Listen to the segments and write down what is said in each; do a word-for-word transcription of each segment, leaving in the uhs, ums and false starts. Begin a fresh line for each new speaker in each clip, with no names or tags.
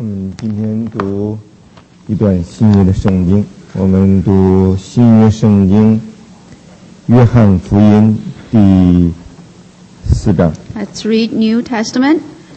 我们今天读一段新约的圣经，我们读新约圣经约翰福音第四章。
Let's read New Testament,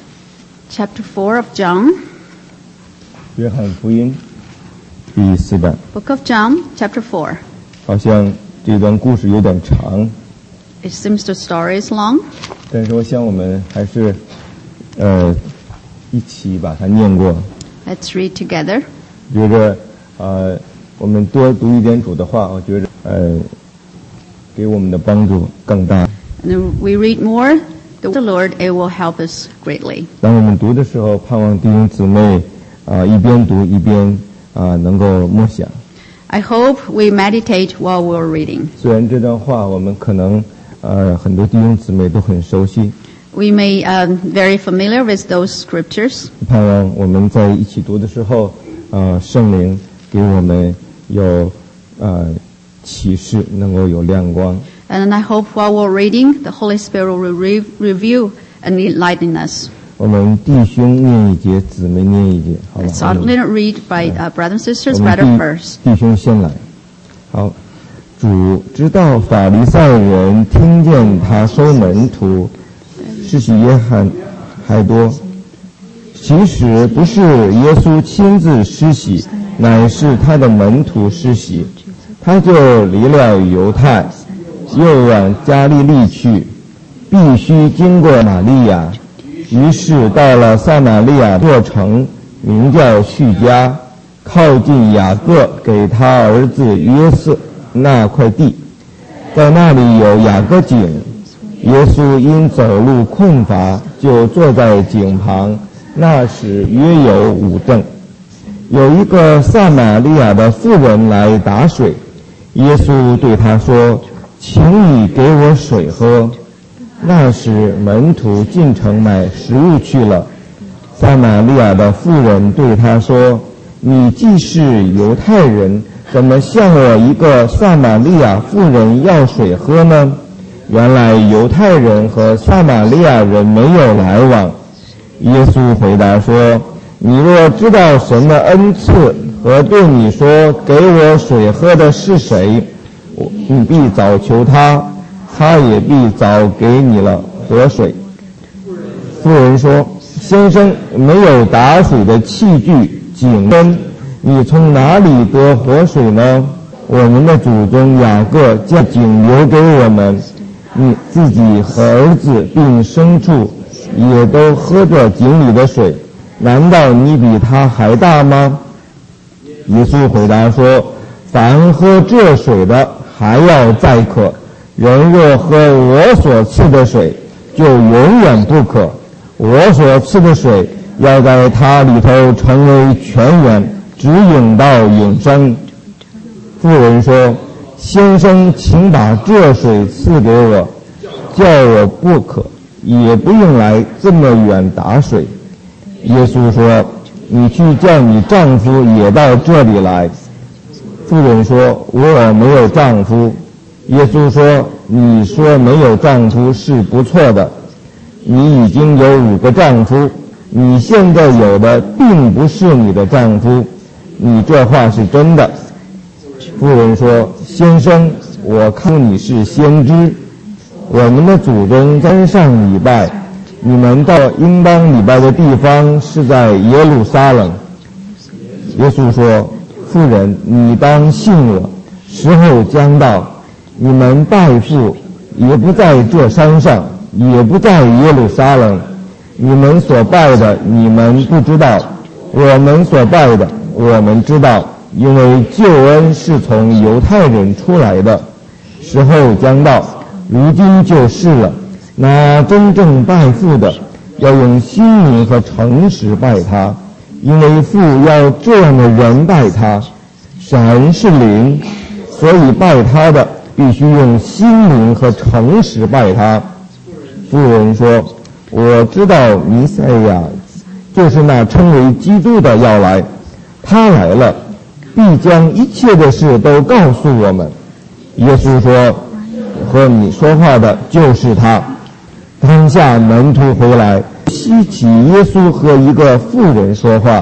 chapter four of John.
约翰福音第四章。
Book of John, chapter four.
好像这段故事有点长，
It seems the story is long,
但是我想我们还是呃一起把它念过。
let's read together.
觉得呃我们多读一点主的话，我觉得呃给我们的帮助更大。
And then we read more, the Lord, it will help us greatly.
当我们读的时候，盼望弟兄姊妹啊、呃、一边读一边啊、呃、能够默想。
I hope we meditate while we're reading.
虽然这段话我们可能呃很多弟兄姊妹都很熟悉，
We may um, very familiar with those scriptures.
盼望我们在一起读的时候，呃圣灵给我们有呃启示，能够有亮光。
And I hope while we're reading, the Holy Spirit will re- review and enlighten us.
我们弟兄念一节，姊妹念一节，好吧？
Let's alternate read by uh, brothers and sisters,
我们
brother
弟
first.
弟兄先来。好，主知道法利赛人听见他收门徒，施洗约翰还多。其实不是耶稣亲自施洗，乃是他的门徒施洗。他就离了犹太，又往加利利去，必须经过玛利亚。于是到了撒玛利亚座城，名叫叙加，靠近雅各给他儿子约瑟那块地，在那里有雅各井。耶稣因走路困乏，就坐在井旁。那时约有五正。有一个撒玛利亚的妇人来打水，耶稣对他说：“请你给我水喝。”那时门徒进城买食物去了。撒玛利亚的妇人对他说：“你既是犹太人，怎么向我一个撒玛利亚妇人要水喝呢？”原来犹太人和撒玛利亚人没有来往。耶稣回答说：“你若知道神的恩赐和对你说给我水喝的是谁，你必早求他，他也必早给你了活水。”妇人说：“先生，没有打水的器具，井根，你从哪里得活水呢？我们的祖宗雅各将井留给我们，你自己和儿子并牲畜也都喝着井里的水，难道你比他还大吗？”耶稣回答说：“凡喝这水的，还要再渴；人若喝我所赐的水，就永远不渴。我所赐的水要在他里头成为泉源，直涌到永生。”妇人说：“先生，请把这水赐给我，叫我不渴，也不用来这么远打水。”耶稣说：“你去叫你丈夫也到这里来。”妇人说：“我没有丈夫。”耶稣说：“你说没有丈夫是不错的，你已经有五个丈夫，你现在有的并不是你的丈夫，你这话是真的。”妇人说：“先生，我看你是先知。我们的祖宗在山上礼拜，你们到应当礼拜的地方是在耶路撒冷。”耶稣说：“妇人，你当信我，时候将到，你们拜父也不在这山上，也不在耶路撒冷。你们所拜的，你们不知道；我们所拜的，我们知道，因为救恩是从犹太人出来的。时候将到，如今就是了。那真正拜父的，要用心灵和诚实拜他，因为父要这样的人拜他。神是灵，所以拜他的必须用心灵和诚实拜他。”妇人说：“我知道弥赛亚就是那称为基督的要来，他来了，必将一切的事都告诉我们。”耶稣说：“和你说话的就是他。”当下门徒回来，稀奇耶稣和一个妇人说话，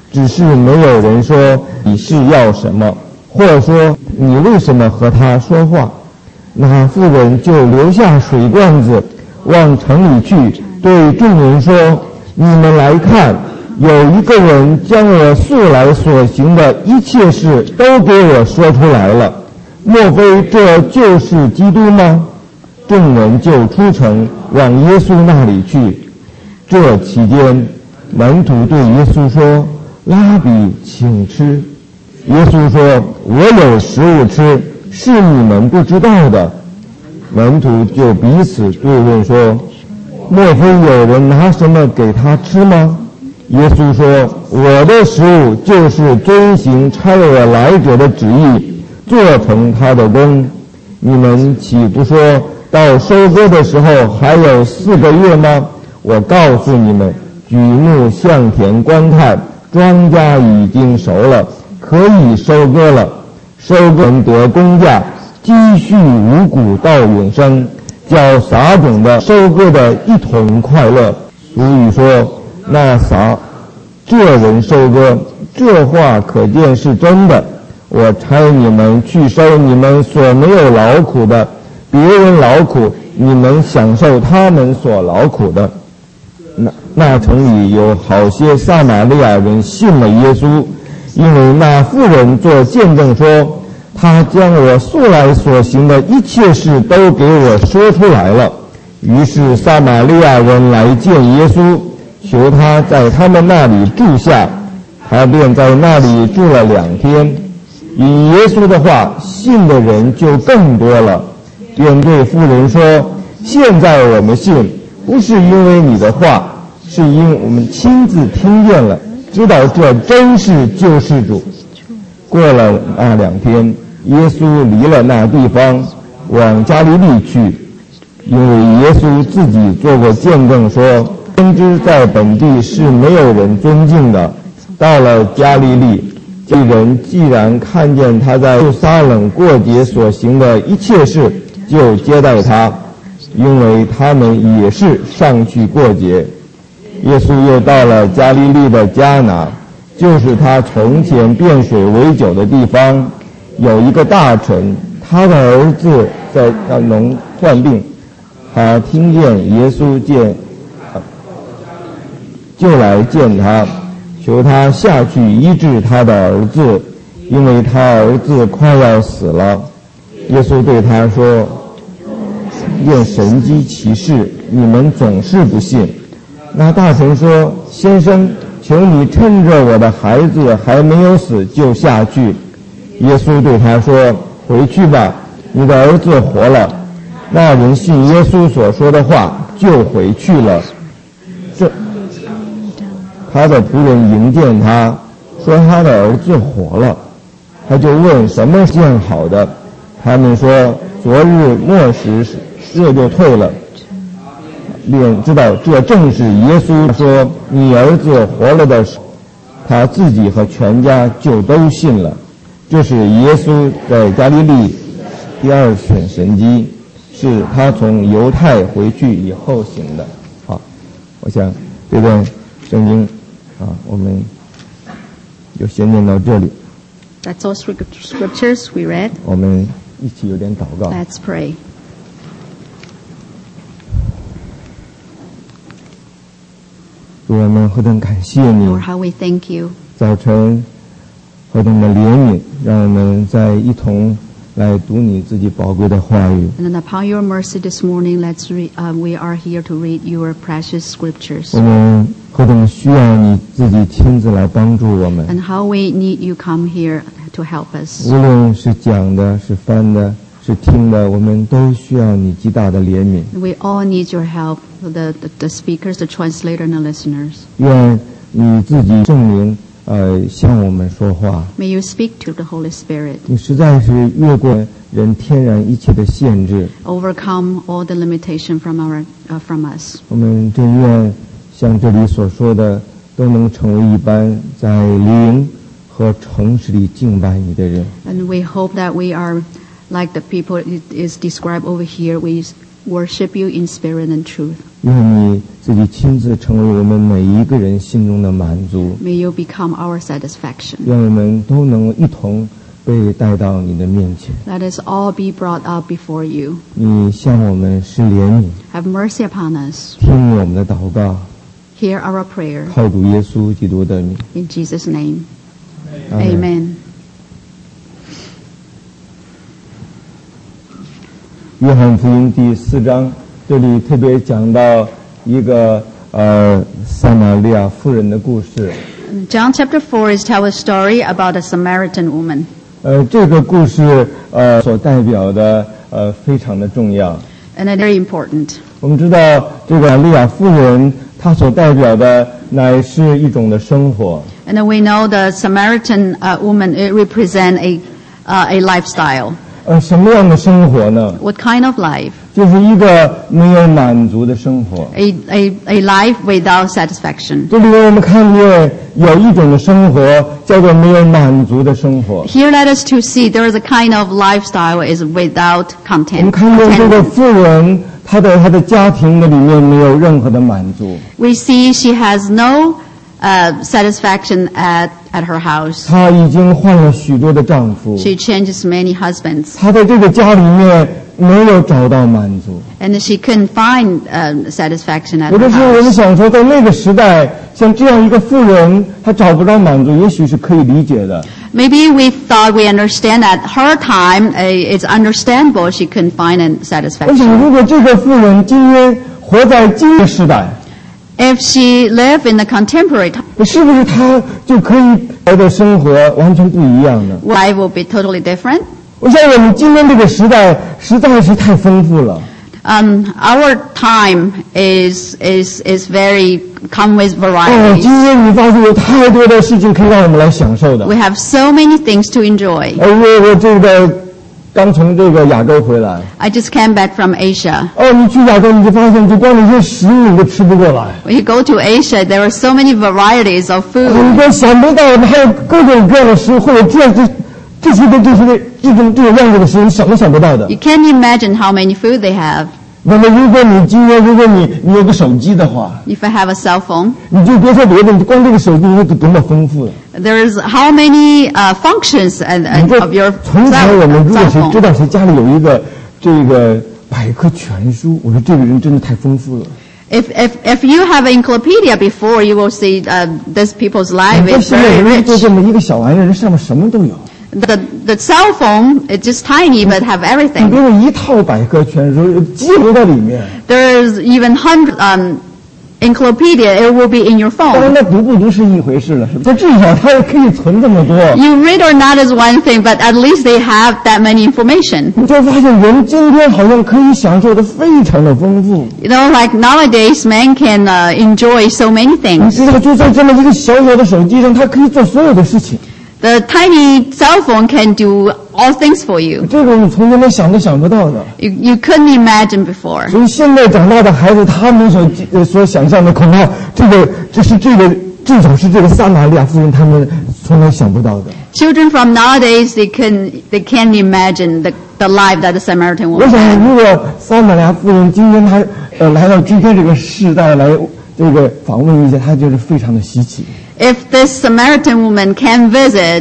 只是没有人说你是要什么，或者说你为什么和他说话。那妇人就留下水罐子，往城里去，对众人说：你们来看，有一个人将我素来所行的一切事都给我说出来了，莫非这就是基督吗？众人就出城往耶稣那里去。这期间，门徒对耶稣说：拉比，请吃。耶稣说：我有食物吃，是你们不知道的。门徒就彼此对问说：莫非有人拿什么给他吃吗？耶稣说：我的食物就是遵行差我来者的旨意，做成他的功。你们岂不说到收割的时候还有四个月吗？我告诉你们，举目向田观看，庄稼已经熟了，可以收割了。收割人得工价，积蓄五谷到永生，叫撒种的收割的一同快乐。俗语说：那撒这人收割，这话可见是真的。我差你们去收你们所没有劳苦的，别人劳苦，你们享受他们所劳苦的。那那城里有好些撒玛利亚人信了耶稣，因为那妇人做见证说：他将我素来所行的一切事都给我说出来了。于是撒玛利亚人来见耶稣，求他在他们那里住下，他便在那里住了两天。因耶稣的话，信的人就更多了，便对妇人说：现在我们信，不是因为你的话，是因为我们亲自听见了，知道这真是救世主。过了那两天，耶稣离了那地方，往加利利去，因为耶稣自己做过见证说，先知在本地是没有人尊敬的。到了加利利，这人既然看见他在耶路撒冷过节所行的一切事，就接待他，因为他们也是上去过节。耶稣又到了加利利的迦拿，就是他从前变水为酒的地方。有一个大臣，他的儿子在农患病，他听见耶稣见，就来见他，求他下去医治他的儿子，因为他儿子快要死了。耶稣对他说：愿神迹奇事，你们总是不信。那大臣说：先生，求你趁着我的孩子还没有死就下去。耶稣对他说：回去吧，你的儿子活了。那人信耶稣所说的话，就回去了。这他的仆人迎见他，说他的儿子活了。他就问什么见好的，他们说昨日末时热就退了。便知道这正是耶稣说你儿子活了的时候，他自己和全家就都信了。这是耶稣在加利利第二显神迹，是他从犹太回去以后行的。好，我想这段圣经啊，我们就先念到这里。
That's all scriptures we read.
我们一起有点祷告。
Let's pray.
主，我们何等感谢你，
Lord, how we thank you.
早晨何等的怜悯，让我们在一同来读你自己宝贵的话语。
And then upon your mercy this morning, let's read, uh, we are here to read your precious scriptures.
我们何等需要你自己亲自来帮助我们。
And how we need you come here to help us.
无论是讲的，是翻的，是听的，我们都需要你极大的怜悯。
We all need your help, the, the, the speakers, the translator, and the listeners.
愿你自己证明呃，向我们说话。
May you speak to the Holy Spirit.
你实在是越过人天然一切的限制。
Overcome all the limitation from our uh, from us.
我们真愿像这里所说的，都能成为一般在灵和诚实里敬拜你的人。
And we hope that we are like the people it is described over here. We worship you in spirit and truth.
愿你自己亲自成为我们每一个人心中的满足。
May you become our satisfaction.
愿我们都能一同被带到你的面前。
Let us all be brought up before you.
你向我们施怜悯，
Have mercy upon us.
听我们的祷告，
Hear our prayer.
靠主耶稣基督的名。
In Jesus' name.
阿们
Amen.
约翰福音第四章，这里特别讲到一个呃撒玛利亚妇人的故事。
John chapter four is tell a story about a Samaritan woman.
呃，这个故事呃所代表的呃非常的重要。
And it's very important.
我们知道这个利亚妇人，她所代表的乃是一种的生活。
And then we know the Samaritan uh, woman it represent a uh, a lifestyle.
呃，什么样的生活呢？
What kind of life?
就是一个没有满足的生活。
A a a life without satisfaction.
这里我们看见有一种的生活叫做没有满足的生活。
Here let us to see there is a kind of lifestyle is without
我们
content.
看见这个
contentment.
妇人，她的她的家庭的里面没有任何的满足，
We see she has no uh, satisfaction at at her house.
她已经换了许多的丈夫，
She changes many husbands,
她在这个家里面没有找到满足。
and she couldn't find uh, satisfaction at
有
her
的时候我们
house.
想说，在那个时代，像这样一个妇人，她找不到满足，也许是可以理解的。
Maybe we thought we understand at her time uh, it's understandable she couldn't find a
我
satisfaction.
想，如果这个妇人今天活在今个时代，
If she lived in the contemporary time,
是不是她就可以来的生活完全不一样呢？
life will be totally different.
我想我们今天这个时代实在是太丰富了。
Um, our time is is is very come with
哦，
varieties.
今天你发现有太多的事情可以让我们来享受的。
We have so many things to enjoy.
呃，我我这个刚从这个亚洲回来。
I just came back from Asia.
哦，你去亚洲你就发现，就光那些食物你都吃不过来。
When you go to Asia, there are so many varieties of
你
food.
都想不到，还有各种各样的食物，或者这样这这些的这些的这种这种样子的食物，你想都想不到的。
You can't imagine how many food they have.
那么，如果你今天如果你你有个手机的话，
If I have a cell phone,
你就别说别的，你光这个手机你就多么丰富了。
there's how many uh, functions and,
你
and
这
of your
从前我们
cell,
如果
cell
谁知
phone.
道谁家里有一个这个百科全书，我说这个人真的太丰富了。
If if if you have an encyclopedia before, you will see uh, this people's life
但
is
现在
very
人就
rich.
这么一个小玩意儿，上面什么都有。
The the cell phone is just tiny but have
你
everything.
给我一套百科全书，记录在里面。
There's even hundred um, encyclopedia. It will be in your
当然，
phone.
那读不读是一回事了，是吧？至少它可以存这么多。
You read or not is one thing, but at least they have that many information.
你就发现人今天好像可以享受的非常的丰富。
You know, like nowadays, man can uh, enjoy so many
你
things.
知道，就在这么一个小小的手机上，它可以做所有的事情。
The tiny cell phone can do all things for you.
这个你从前连想都想不到的。
You, you couldn't imagine before.
所以现在长大的孩子，他们所呃所想象的，恐怕这个这是这个至少是这个撒玛利亚妇人他们从来想不到的。
Children from nowadays, they can they can't imagine the the life that the Samaritan
我
woman
想，
had.
如果撒玛利亚妇人今天她呃来到今天这个世代来这个访问一下，她就是非常的稀奇。
If this Samaritan woman can visit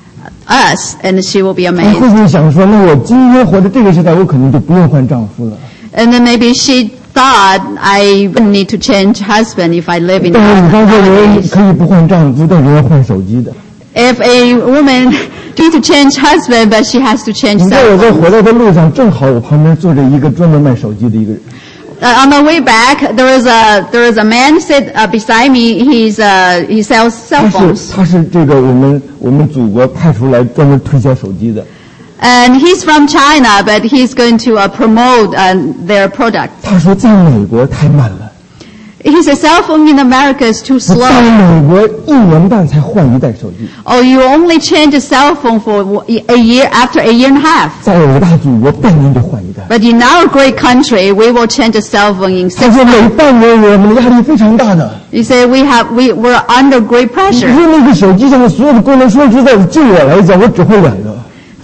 us, and she will be
她会
amazed.
不会想说，那我今天活在这个时代，我可能就不用换丈夫了？
And then maybe she thought I wouldn't need to change husband if I live in
但是你发现人
nowadays.
可以不换丈夫，但是要换手机的。
If a woman need to change husband, but she has to change
你知道
cell
我在
phone.
回来的路上，正好我旁边坐着一个专门卖手机的一个人。
Uh, on the way back, there is a there is a man sit uh, beside me. He's uh, he sells
他
cell
是
phones,
他是这个我们我们祖国派出来专门推销手机的。
and he's from China, but he's going to uh, promote uh, their product.
他说在美国太慢了，
He said cell phone in America is too
在
slow.
美国一年半才换一代手机，
Oh, you only change a cell phone for a year after a year and a half.
在伟大祖国半年就换一代。
But in our great country, we will change a cell phone in
他
six
说每
months.
半年我们的压力非常大的。
You say we have we we're under great
你
pressure.
说那个手机上的所有的功能，说实在的，就我来讲，我只会两个。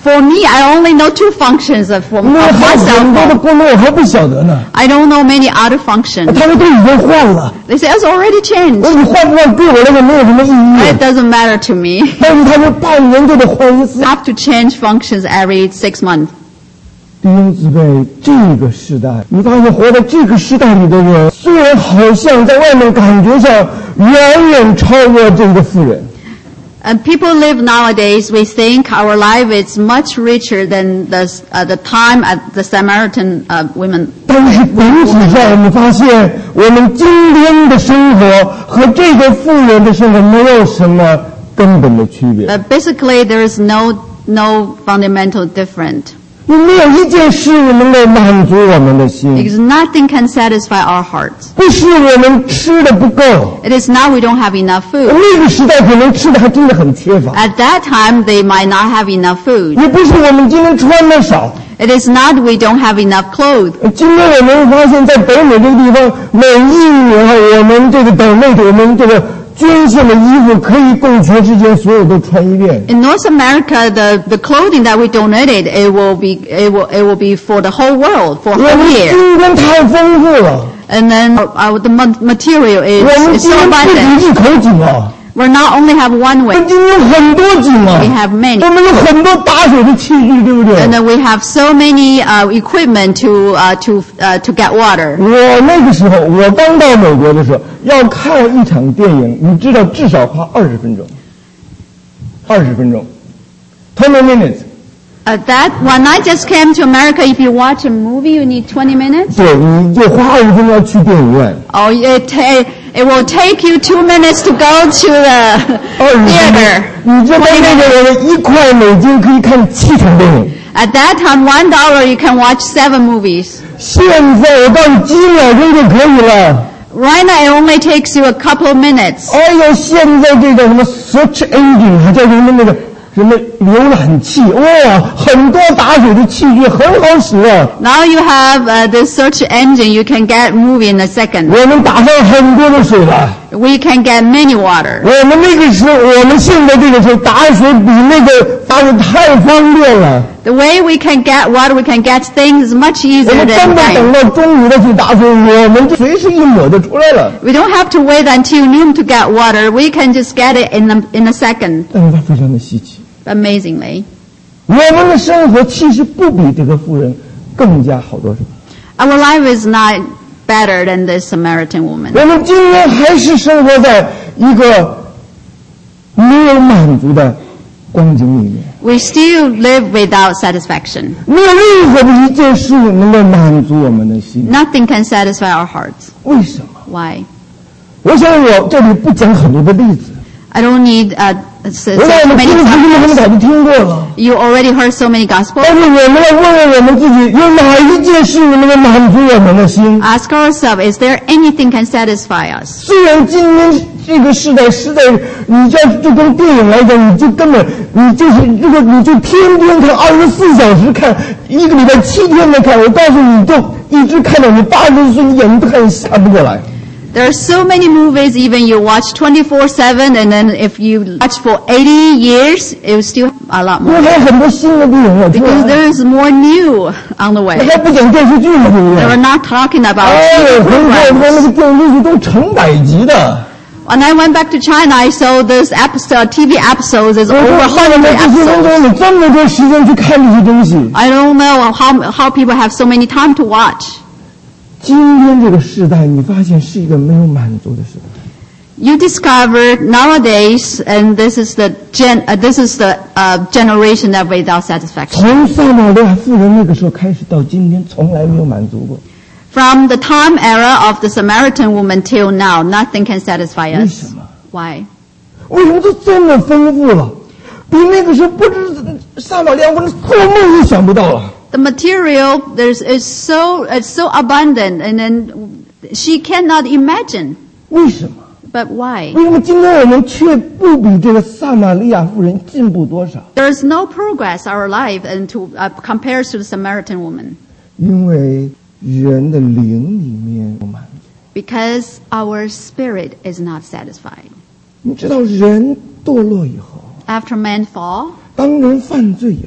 For me, I only know two functions of, for,
那
of
还
my
有
cell
很多的
phone.
功能我还不晓得呢。
I don't know many other functions.
他们都已经换了，
They say it's already
我
changed.
说你换不换对我来讲没有什么意
It
义，
doesn't matter to me.
但是他们半年就得换一次。
I have to change functions every six months.
弟兄姊妹，这个时代，你发现活在这个时代里的人，虽然好像在外面感觉上远远超越这个富人，
And people live nowadays, we think our life is much richer than the, uh, the time at the Samaritan uh, women.
但是本质上我们发现，我们今天的生活和这个富人的生活没有什么根本的区别。
But basically, there is no, no fundamental difference.
因为没有一件事能够满足我们的心，
Because nothing can satisfy our hearts.
不是我们吃的不够，
It is not we don't have enough food.
那个时代可能吃的还真的很缺乏，
At that time, they might not have enough food.
也不是我们今天穿的少。
It is not we don't have enough clothes.
今天我们发现，在北美这个地方，每一年啊，我们这个岛内我们这个捐献的衣服可以供全世界所有都穿一遍。
In North America, the, the clothing that we donated, it will be, it will, it will be for the whole world, for a
我
whole
们
year.
今天太丰富了，
And then uh, the ma- material
我
is,
们
is
今
so
天不
abundant.
止一口井啊，
We not only have one
我
way,
们今天很多井啊，
we have many.
我们有很多打水的器具，对不对？
And then we have so many uh, equipment to, uh, to, uh, to get water.
我那个时候，我刚到美国的时候，要看一场电影，你知道至少花二十分钟，二十分钟 ，twenty minutes。
Uh, that, when I just came to America, if you watch a movie, you need twenty minutes.
对，你就花二十分钟要去电影院，
Oh, it, ta- it will take you two minutes to go to the
二十分
theater.
钟，你知道那个我们一块美金可以看七场电影。
At that time, one dollar you can watch seven movies.
现在我告诉你，几秒钟就可以了。
Right now, it only takes you a couple of minutes.
哎呦，现在这个什么 search engine 还叫什么那个什么浏览器，哇，很多打水的器具很好使啊。
Now you have uh, the search engine. You can get movie in a second.
我们打上很多的水了。
We can get many water.
我们那个时候，我们现在这个时候打水比那个打水太方便了。
The way we can get water, we can get things is much
我
easier
们
than
根本
time.
等到中午再去打水，我们就随时一抹就出来了。
We don't have to wait until noon to get water. We can just get it in a, in a second.
但是它非常的稀奇。
Amazingly.
我们的生活其实不比这个富人更加好多少。
Our life is not better than this Samaritan woman.
我们今天还是生活在一个没有满足的光景里面，
We still live without satisfaction.
没有任何的一件事能够满足我们的心。
Nothing can satisfy our hearts.
为什么？
Why?
我想我这里不讲很多的例子，
I don't need uh, so,
我
so
想我们
many
听福音我们
examples.
早就听过了。
You already heard so many gospels.
但是我们要问问我们自己，有哪一件事能够满足我们的心？
Ask ourselves, is there anything can satisfy us?
虽然今天这个时代，时代，你这就跟电影来讲，你就根本，你就是这个，你就天天看，二十四小时看，一个礼拜七天的看。我告诉你，就一直看到你八十岁，你眼睛都看瞎不过来。
There are so many movies, even you watch twenty-four seven, and then if you watch for eighty years, it will still a lot
因为
more.
还有很多新的电影要出
Because
来，
there is more new on the
那
way.
还不讲电视剧呢，对不
We're
对？
not talking about
哎
T
呦，
V
回国我
programs.
那个电视剧都成百集的。
When I went back to China, I saw this episode, T V episodes is
我
over
说，为什
one
么
hundred
这些人
episodes.
都有这么多时间去看这些东西？
I don't know how how people have so many time to watch.
今天这个时代，你发现是一个没有满足的时代。
You discover nowadays, and this is the gen, uh, this is the uh, generation that without satisfaction.
从撒玛利亚妇人那个时候开始到今天，从来没有满足过。
From the time era of the Samaritan woman till now, nothing can satisfy
为
us.
什么？
Why?
为什么都这么丰富了？比那个时候不知撒玛利亚妇人做梦都想不到了。
The material there's is so it's so abundant, and then she cannot imagine.
为什么？
But why?
为什么今天我们却不比这个撒玛利亚妇人进步多少？
There is no progress our life and to uh, compared to the Samaritan woman,
因为人的灵里面不满足。
because our spirit is not satisfied.
你知道，人堕落以后，
After man fall,
当人犯罪以后，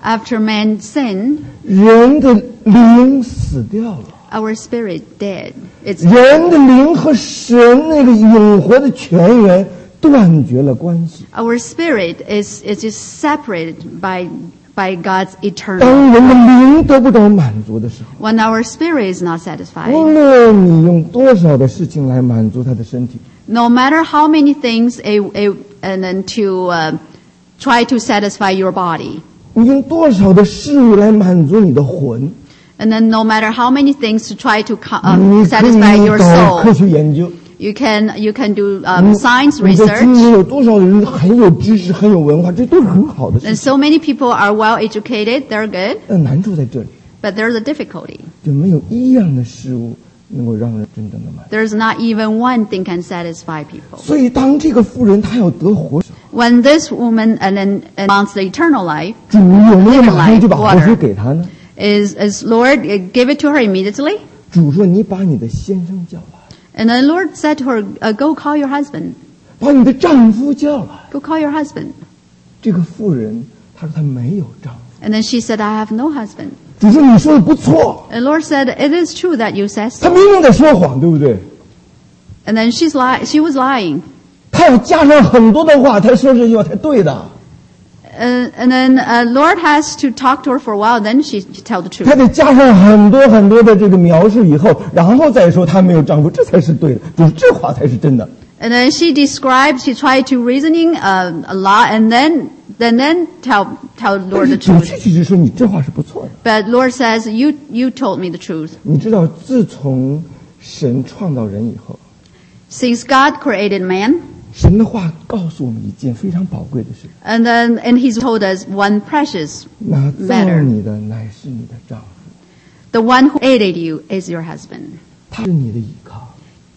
After man sinned,
人的灵死掉了，
our spirit dead. It's
人的灵和神那个永活的泉源断绝了关系。
our spirit is is just separated by by God's
当
eternal.
人的灵得不到满足的时候，
When our spirit is not
无
satisfied,
论你用多少的事情来满足他的身体，
no matter how many things a, a and then to uh, try to satisfy your body,
你用多少的事物来满足你的魂，
and then no matter how many things to try to co-
你
um,
可
satisfy
以
your
搞科
soul,
学研究。
you can you can do um, science
你的今
research.
天有多少人很有知识、很有文化，这都是很好的事
And
情。
so many people are well educated, they're good,
但难处在这里，
but there's a difficulty.
就没有一样的事物能够让人真正的满足。
There's not even one thing can satisfy people.
所以，当这个妇人她要得活水，
When this woman and then and wants the eternal life,
主有没有马上就把活水给她呢？
is is Lord uh, give it to her immediately?
主说：“你把你的先生叫来，
And the Lord said to her, uh, "Go call your husband.
把你的丈夫叫来。
Go call your husband." ”
这个妇人她说她没有丈夫。
And then she said, "I have no husband."
主说：“你说的不错。
And the Lord said, "It is true that you said ”
她
so."
明明在说谎，对不对？
And then she's li- she was lying.
她要加上很多的话才说这句话才对的。
Uh, and then uh, Lord has to talk to her for a while. Then she, she tell the truth.
她得加上很多很多的这个描述以后，然后再说她没有丈夫，这才是对的。主，这话才是真的。
And then she described, she tried to reasoning uh, a lot, and then then then tell tell
但
Lord
是
the
主
truth.
确确实说你这话是不错的。
But Lord says, "You you told me the truth."
你知道，自从神创造人以后，
Since God created man,
神的话告诉我们一件非常宝贵的事：
and then and He's told us one precious,
那造
Matter.
你的乃是你的丈夫，
the one who aided you is your husband.
他是你的依靠，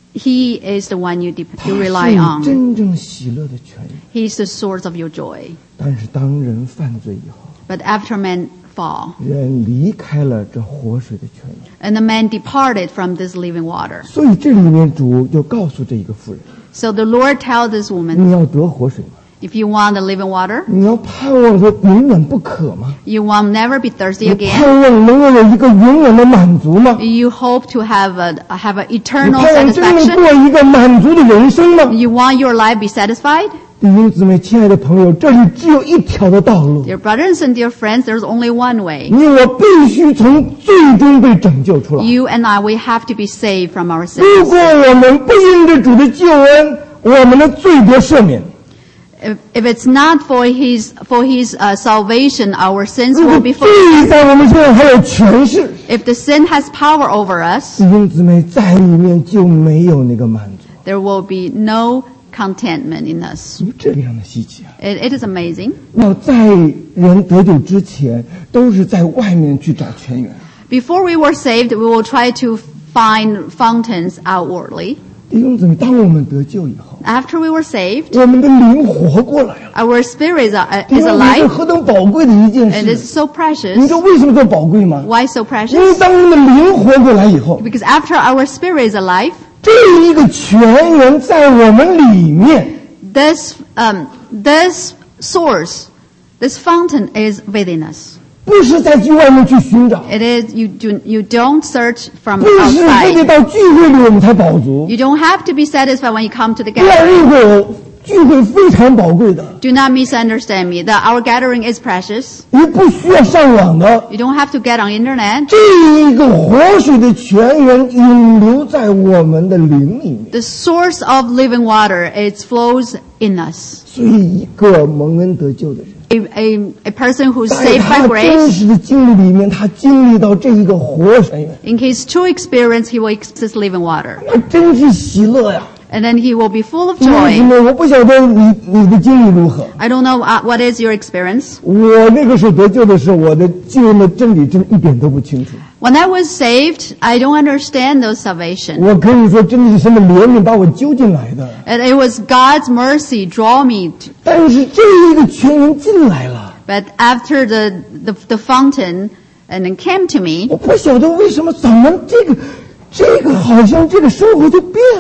He is the one you dep
他
you
是
rely
你
on.
真正喜乐的泉源。
He's the source of your joy.
但是当人犯罪以后，
But after man fall,
人离开了这活水的泉源，
and the man departed from this living water.
所以这里面主就告诉这一个妇人：
So the Lord tells this woman,
你要得活水吗？
if you want the living water,
你要盼望说永远不渴吗？
you want never be thirsty
你
again.
盼望能够有一个永远的满足吗？
You hope to have a have an
你
eternal
盼望真正
satisfaction.
过一个满足的人生吗？
You want your life be satisfied?
弟兄姊妹，亲爱的朋友，这里只有一条的道路，
Dear brothers and dear friends, there's only one way.
你我必须从最终被拯救出来。
You and I, we have to be saved from our
如
sins.
果我们不因着主的救恩，我们的罪得赦免；
If, if it's not for His for His uh, salvation, our sins
如果
will be
罪
forgiven.
在我们身上还有权势，
If the sin has power over us,
弟兄姊妹，在里面就没有那个满足。
there will be no contentment in us.
这非常的稀奇啊！
It, it is amazing.
那在人得救之前，都是在外面去找泉源。
Before we were saved, we will try to find fountains outwardly.
弟兄姊妹，当我们得救以后，
After we were saved,
我们的灵活过来了。
our spirit is, uh,
弟
is
兄姊妹，这
alive,
何等宝贵的一件
and
事！
it's so
你
precious.
知道为什么这么宝贵吗？
Why so
因为
precious?
当我们的灵活过来以后，
Because after our spirit is alive,
这一个泉源在我们里面，
this um, this source, this fountain is within us.
不是再去外面去寻找，
It is you do you don't search from
不是非得
outside.
到聚会里我们才饱足。
You don't have to be satisfied when you come to the
第二
gathering.
一会聚会非常宝贵的，
Do not misunderstand me. That our gathering is precious.
你不需要上网的。
You don't have to get on internet.
这一个活水的泉源涌流在我们的灵里面，
The source of living water, it flows in us.
所以一个蒙恩得救的人，
A, a, a person who's
在
saved
他
by
真
grace,
实的经历里面，他经历到这一个活水源，
in his true experience, he will experience living water.
那真是喜乐呀！
And then he will be full of
弟兄姊
joy.
妹，我不晓得你你的经历如何。
I don't know uh, what is your experience.
我那个时候得救的时候，我的救恩的真理真一点都不清楚。
When I was saved, I don't understand those salvation.
我可以说，真的是神的怜悯把我揪进来的。
And it was God's mercy draw me to,
但是这一个泉源进来了，
but after the, the, the fountain and then came to me,
我不晓得为什么，怎么这个这个好像这个生活就变了。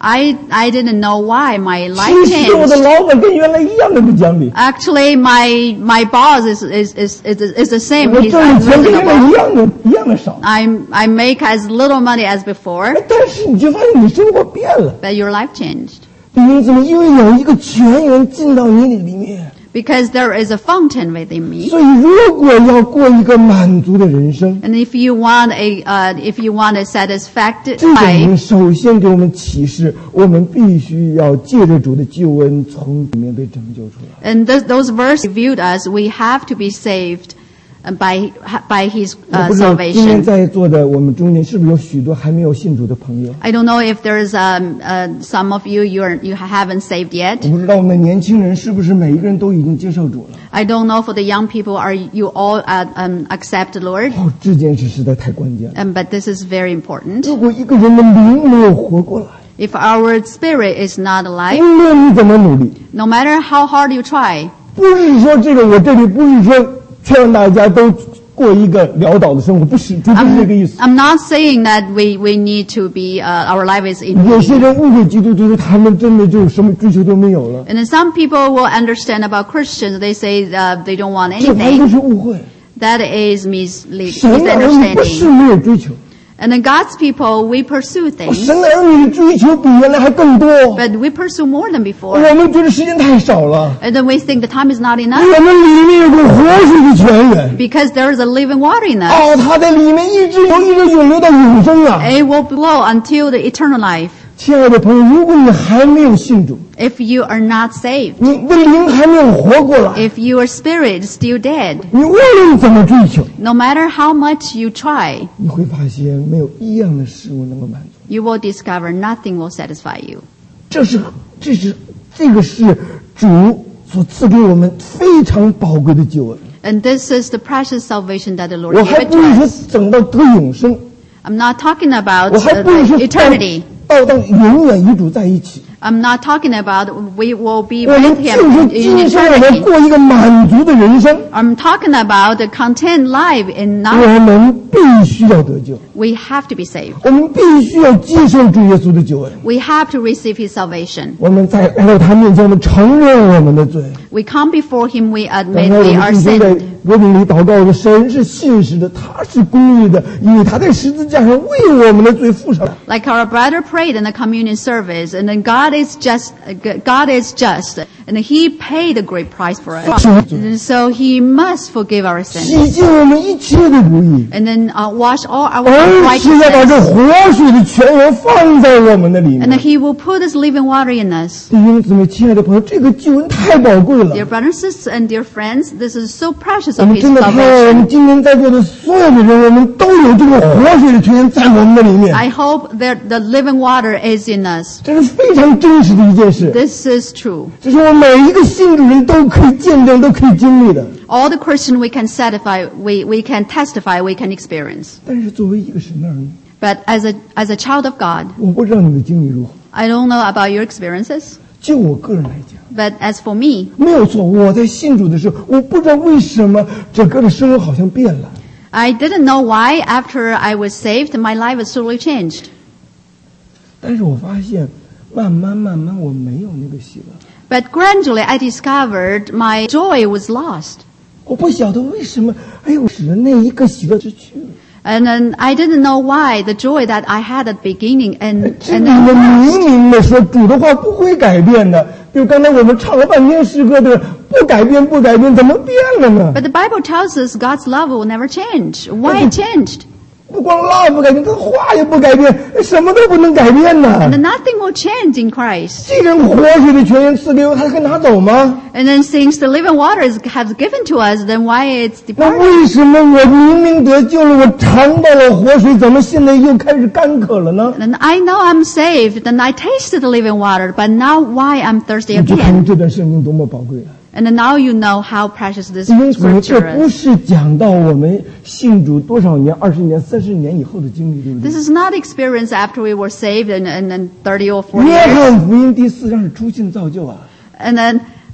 I I didn't know why my life
其实我的
changed.
老板跟原来一样的不讲理，
Actually, my my boss is is is is, is the same.
我
He's
挣的钱跟原来一
unreasonable.
样的一样的少。
I'm I make as little money as before,
哎但是你就发现你生活变了，
but your life changed
弟兄姊妹，因为有一个泉源进到你里面，
because there is a fountain within me.
所以如果要过一个满足的人生，
And if you want a uh, if you want a satisfied
这个人
life,
首先给我们启示，我们必须要借着主的救恩从里面被拯救出来。
and th- those verses revealed us, we have to be saved uh, by by His
我
uh,
不知道今天
salvation.
在座的我们中间是不是有许多还没有信主的朋友？
I don't know if there's um, uh, some of you you are you haven't saved yet.
我不知道我们的年轻人是不是每一个人都已经接受主了？
I don't know for the young people, are you all uh, um, accept the Lord?
哦，这件事实在太关键了。
Um, but this is very important.
如果一个人的灵没有活过来，
If our spirit is not
无
alive,
论你怎么努力，
no matter how hard you try,
不是说这个我这里不是说劝大家都过一个潦倒的生活，不是，这不是这个意
I'm,
思。
I'm not saying that we, we need to be, uh, our life is in
有些
vain.
人误会基督徒，他们真的就什么追求都没有了，
And then some people will understand about Christians. They say uh, they don't want
这完全
anything.
是误会。
That is mislead,
神的儿女不是
misunderstanding.
没有追求，
And then God's people, we pursue things,
神的儿女的追求比原来还更多。
but we pursue more than
我
before.
们觉得时间太少了，
And then we think the time is not
我
enough
们里面有个活水的泉源，
because there is a living water in us.
哦，它在里面一直有，一直涌流到永生啊！
It will flow until the eternal life.
亲爱的朋友，如果你还没有信主，
If you are not saved,
你的灵还没有活过来，
if your spirit is still dead,
你无论怎么追求，
no matter how much you try,
你会发现没有一样的事物能够满足。
you will discover nothing will satisfy you.
这是，这是，这个是主所赐给我们非常宝贵的救恩。
And this is the precious salvation that the Lord
我
gave
还
it
不
to
是说
us.
等到得永生，
I'm not talking about
我还
uh,
不是
the
说到
eternity.
到到永远与主在一起。
I'm not talking about we will be
我们
with
就
Him
是
in
今生我们
eternity.
过一个满足的人生，
I'm talking about the content life in now.
我们必须要得救，
We have to be saved.
我们必须要接受主耶稣的救恩。
We have to receive His salvation.
我们在来到他面前，我们承认我们的罪。
We come before Him, we
刚
admit
才我
we
们
are
弟兄在
sinned.
国名里祷告的，神是信实的，他是公义的，因为他在十字架上为我们的罪付上了。
Like our brother prayed in the communion service, and then God is just, God is just, and He paid a great price for us. And so He must forgive our
洗
sins,
净我们一切的不义，
and then uh, wash all our
而且要把这
righteousness.
活水的泉源放在我们的里
And
面。
then He will put His living water in us.
弟兄姊妹，亲爱的朋友，这个救恩太宝贵了
Dear。brothers and dear friends, this is so precious
我
of
们
His
真的盼望我
salvation.
们今天在座的所有的人，我们都有这个活水的泉源在我们的里面，
I hope that the living water is in us.
这是非常真实的一件事。
This is true.
这是我们每一个信主人都可以见证、都可以经历的。
All the Christian we can satisfy, we, we can testify, we can experience.
但是作为一个神的儿女，
But as a, as a child of God,
我不知道你的经历如何。
I don't know about your experiences,
就我个人来讲，
but as for me,
没有错。我在信主的时候，我不知道为什么整个的生活好像变了。
I didn't know why after I was saved, my life was totally changed.
但是我发现，慢慢慢慢，我没有那个喜乐。
But gradually I discovered my joy was lost.
我不晓得为什么，哎呦，使得那一个喜乐失去了。
And then I didn't know why the joy that I had at the beginning and,
这
and
里
then
面
lost.
明明的说，主的话不会改变的。比如刚才我们唱了半天诗歌的，不改变，不改变，怎么变了呢？
But the Bible tells us God's love will never change. Why it changed?
不光拉不改变，他话也不改变，什么都不能改变呢。
And then nothing will change in Christ.
既然活水的泉源赐给我，他还拿走吗？
And then since the living water is has given to us, then why it's
那
departed?
为什么我明明得救了，我尝到了活水，怎么现在又开始干渴了呢？
And I know I'm saved, and I tasted the living water, but now why I'm thirsty
你就看
again?
这段圣经多么宝贵了。
And then now you know how precious this
因此，这
scripture
不
is.
是讲到我们信主多少年、二十年、三十年以后的经历，对不对
This？is not experience after we were saved and, and then thirty or forty
约
years.
翰福音第四章是初信造就啊。
And then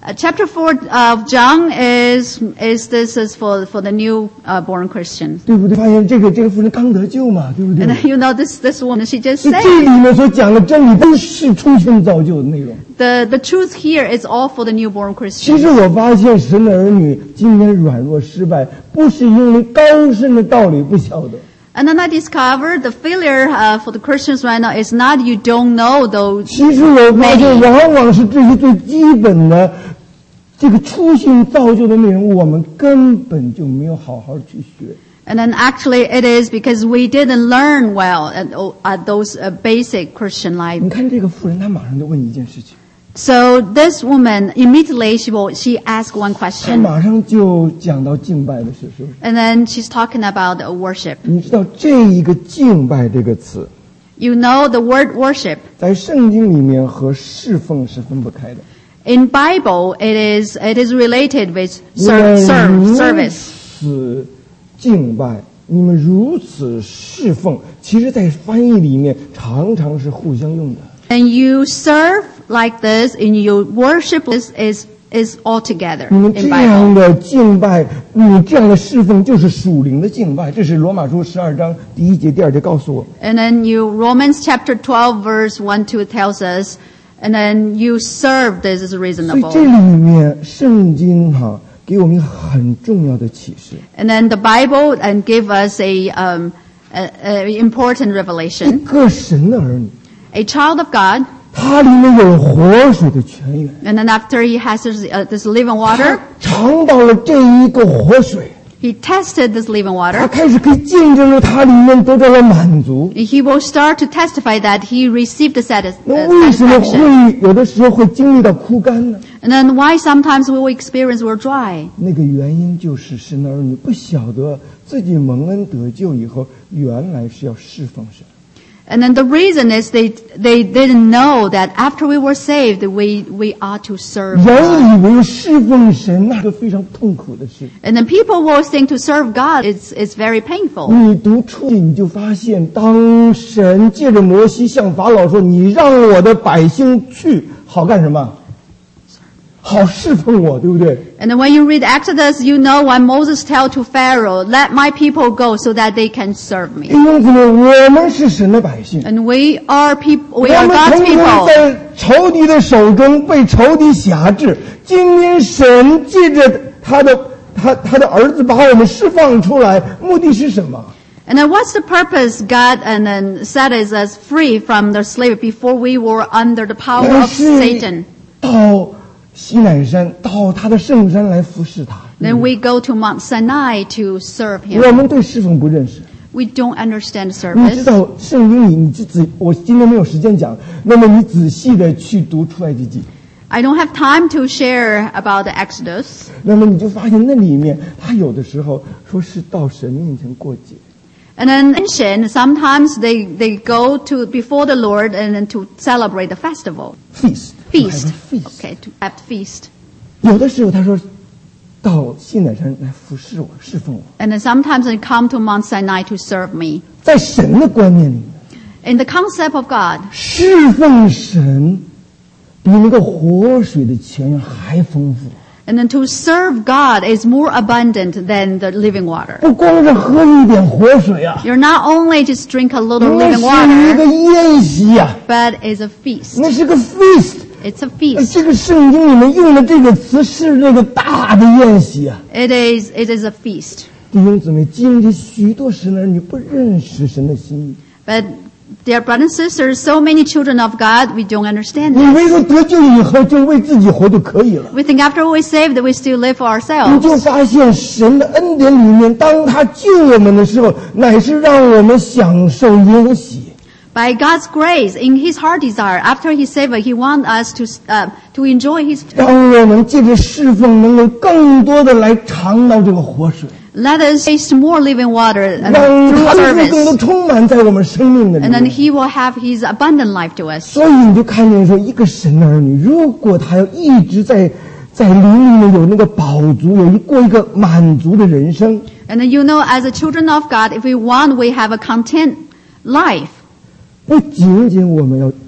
Uh, chapter four of John is is this is for for the new uh, born Christians.
对不对？发现这个这个妇人刚得救嘛，对不对？
And then, you know this this woman, she just
所以
said
这里面所讲的真理都是出生造就的内容。
the the truth here is all for the newborn
其
Christians.
实我发现神的儿女今天软弱失败，不是因为高深的道理不晓得。
And then I discovered the failure uh, for the Christians right now is not you don't know those
其实我发现
many.
往往是这些最基本的这个初心造就的内容，我们根本就没有好好去学。
And then actually it is because we didn't learn well at, at those uh, basic Christian life.
你看这个妇人，她马上就问一件事情，
So this woman immediately she will, she asked one
她
question,
马上就讲到敬拜的事，是不是？
and then she's talking about uh, worship.
你知道这一个敬拜这个词，
You know the word worship
在圣经里面和侍奉是分不开的。
in Bible it is it is related with
你
serve,
们
serve
如
service.
此敬拜，你们如此侍奉，其实在翻译里面常常是互相用的。
And you serve like this, and you worship this is is all together
你们
in
这样
Bible.
的敬拜，你们这样的侍奉就是属灵的敬拜，这是罗马书十二章第一节、第二节告诉我们。
And then you Romans chapter twelve verse one two tells us, and then you serve this is
所以这
reasonable.
里面圣经哈、给我们很重要的启示。
And then the Bible and give us a um a, a important
一
revelation.
个神的儿女，
A child of God,
他里面有活水的泉源，
and then after he has this, uh, this living
他
water,
尝到了这一个活水，
he tested this living
他
water.
开始可以见证了他里面得到了满足。
He will start to testify that he received the satis-
那
uh,
为什么
satisfaction.
会有的时候会经历到枯干呢？
And then why sometimes we will experience we're dry?
那个原因就是神的儿女不晓得自己蒙恩得救以后，原来是要侍奉神。
And then the reason is they they didn't know that after we were saved, we we ought to serve
人
God.
以为侍奉神那个非常痛苦的事。
And then people will think to serve God is is very painful.
你读出去你就发现，当神借着摩西向法老说：“你让我的百姓去，好干什么？好侍奉我，对不对？”
And then when you read Exodus, you know when Moses tell to Pharaoh, "Let my people go so that they can serve
弟
me."
兄姊妹，我们是神的百姓，
And we are people,
我
we are
们
God's
曾经
people.
在仇敌的手中被仇敌辖制。今天神借着他的他他的儿子把我们释放出来，目的是什么？
And then what's the purpose God and then set us free from the slave before we were under the power
但
of
是
Satan?
到西乃山，到他的圣山来服侍他。
Then we go to Mount Sinai to serve
我
Him.
们对侍奉不认识。
We don't understand
你知
service.
道圣经里，你仔仔，我今天没有时间讲，那么你仔细的去读出埃及记，
I don't have time to share about the Exodus.
那么你就发现那里面，他有的时候说是到神面前过节，
And then mention sometimes they, they go to before the Lord and then to celebrate the festival.
feast
Feast.
feast。
Okay, to have feast.
有的时候他说到西乃山来服侍我，侍奉我，
And then sometimes they come to Mount Sinai to serve me.
在神的观念里面，
In the concept of God,
侍奉神比那个活水的泉源还丰富。
and then to serve God is more abundant than the living water.
不光是喝一点活水啊，
You're not only just drink a little
那
living
是一个
water,
宴席呀、
but it's a feast.
那是个 feast。
It's a
哎
feast.
这个圣经里面用的这个词是那个大的宴席啊。
It is, it is a feast.
弟兄姊妹，今天许多神的儿女不认识神的心意，
But dear brothers and sisters, so many children of God, we don't understand
以为
this.
说得救以后就为自己活就可以了。
We think after we're saved that we still live for
你
ourselves.
就发现神的恩典里面，当他救我们的时候，乃是让我们享受筵席。
By God's grace, in His heart desire, after He saved us, He wants us to uh, to enjoy His.
让我们借着侍奉，能够更多的来尝到这个活水，
Let us taste more living water and
让
through
他的复更都
service,
充满在我们生命的里
and then
面。
He will have His abundant life to us.
所以你就看见说，一个神的儿女，如果他要一直在在灵里面有那个饱足，有一过一个满足的人生，
And then you know, as the children of God, if we want, we have a content life.
不仅仅我们要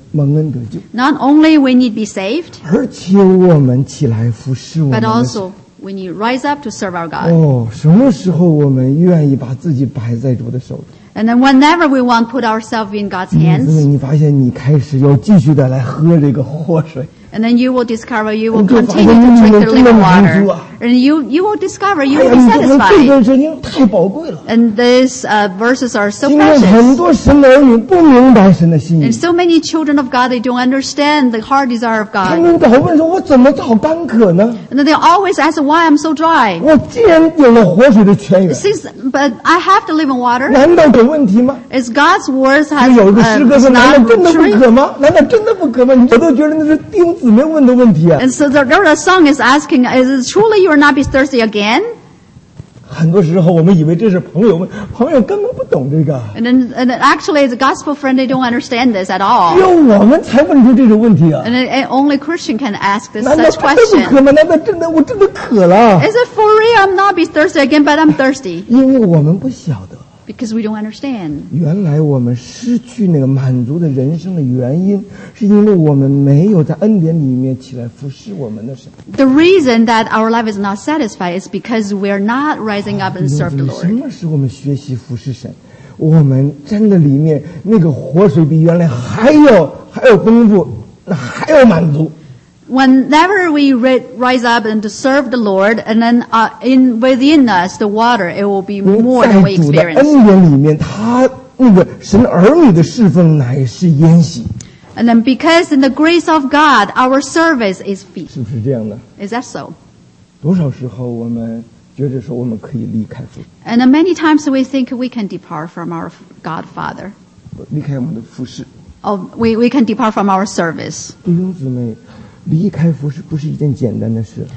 蒙恩得救，
Not only we need be saved,
而且我们起来服侍我们
but
的神。
also we need rise up to serve our God.
哦，什么时候我们愿意把自己摆在主的手里？
And then whenever we want to put ourselves in God's
因为
hands,
你发现你开始要继续的来喝这个活水，
and then you will discover you will
你就发现
continue to
你
drink
们
the
真的
living
满足
water.
啊！
And you, you will discover
哎
you
呀，
will be
你就看这
satisfied.
段圣经太宝贵了。
And these uh, verses are so
今天很
precious.
多神的儿女不明白神的心意
And，so many children of God, they don't understand the heart desire of
他
God.
们老问说：“我怎么好干渴呢？
And then they always ask why I'm so dry.
我既然有了活水的泉源，
Since, but I have the living water.
难道有问题吗？”
Is God's words
就
has
有一个
uh,
诗歌
is
说：“难
not
道真的不
true?
渴吗？难道真的不渴吗？”我都觉得那是弟兄姊妹问的问题啊。
And so there, there a song is asking, is it truly you will not be thirsty again?
很多时候我们以为这是朋友问，朋友根本不懂这个，
And then, and then actually as a gospel friend, they don't understand this at
只
all.
有我们才问出这种问题啊。
And then, and only Christian can ask this
难道
such
真的不
question.
渴吗？难道真的我真的渴了？
Is it for real? I'm not be thirsty again, but I'm thirsty.
因为我们不晓得，
Because we don't understand.
原来我们失去那个满足的人生的原因，是因为我们没有在恩典里面起来服侍我们的神。
The reason that our life is not satisfied is because we're not rising up and serve the
什
Lord.
么时候我们学习服侍神？我们真的里面那个活水比原来还要还要丰富，那还要满足。
Whenever we ri- rise up and to serve the Lord, and then uh, in within us the water, it will be
因为
more
在
than we
主的
experience.
恩典里面，他那个神儿女的侍奉乃是筵席，
And then because in the grace of God, our service is feast.
是不是这样的？
Is that so?
多少时候我们觉着说我们可以离开服，
And then many times we think we can depart from our God Father.
离开我们的服侍。
Oh, we, we can depart from our service.
弟兄姊妹，离开服侍不是一件简单的事，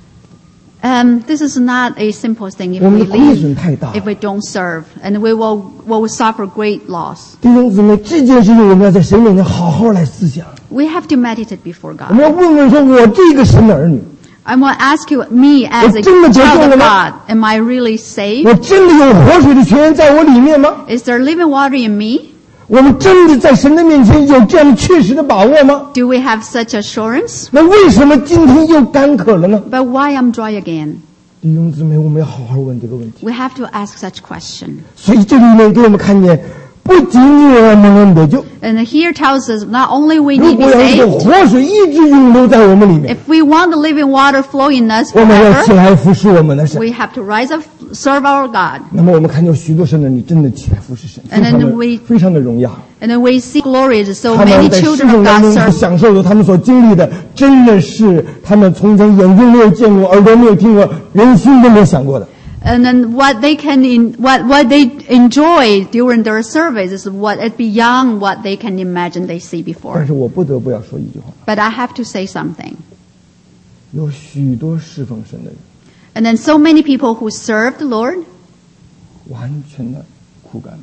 Um, this is not a simple thing if
我们
we
的亏损
leave,
太大。
if we don't serve, and we will, will suffer great loss.
弟兄姊妹，这件事情我们要在神面前好好来思想。
We have to meditate before
我
God.
们要问问说，我这个神的儿女，
I want to ask you, me as a
我真的得救
child
了
of
吗？
God, am I really saved?
我真的有活水的泉源在我里面吗？
Is there living water in me?
我们真的在神的面前有这样的确实的把握吗？
Do we have such assurance?
那为什么今天又干渴了呢？
But why I'm dry again?
弟兄姊妹，我们要好好问这个问题。
We have to ask such question.
所以这里面给我们看见，不仅仅我要蒙恩得救，
And here tells us not only we
如
need to
果
be
要这个
saved,
活水一直涌流在我们里面，
if we want the living water flow in us
我们要起
forever,
来服侍我们的神。
we have to rise up, serve our God.
那么我们看见许多神的你真的起来服侍神，非
And
常
then
的
we-
非常的荣耀。
And then we see glories, so
他
many
们在侍
children
奉
of
当
God
中所
serve.
享受的，他们所经历的，真的是他们从前眼睛没有见过，耳朵没有听过，人心都没有想过的。
And then what they can, in, what, what they enjoy during their service is what is beyond what they can imagine they see
但
before.
是我不得不要说一句话：
But I have to say something.
有许多侍奉神的人，
And then so many people who serve the Lord,
完全的枯干了，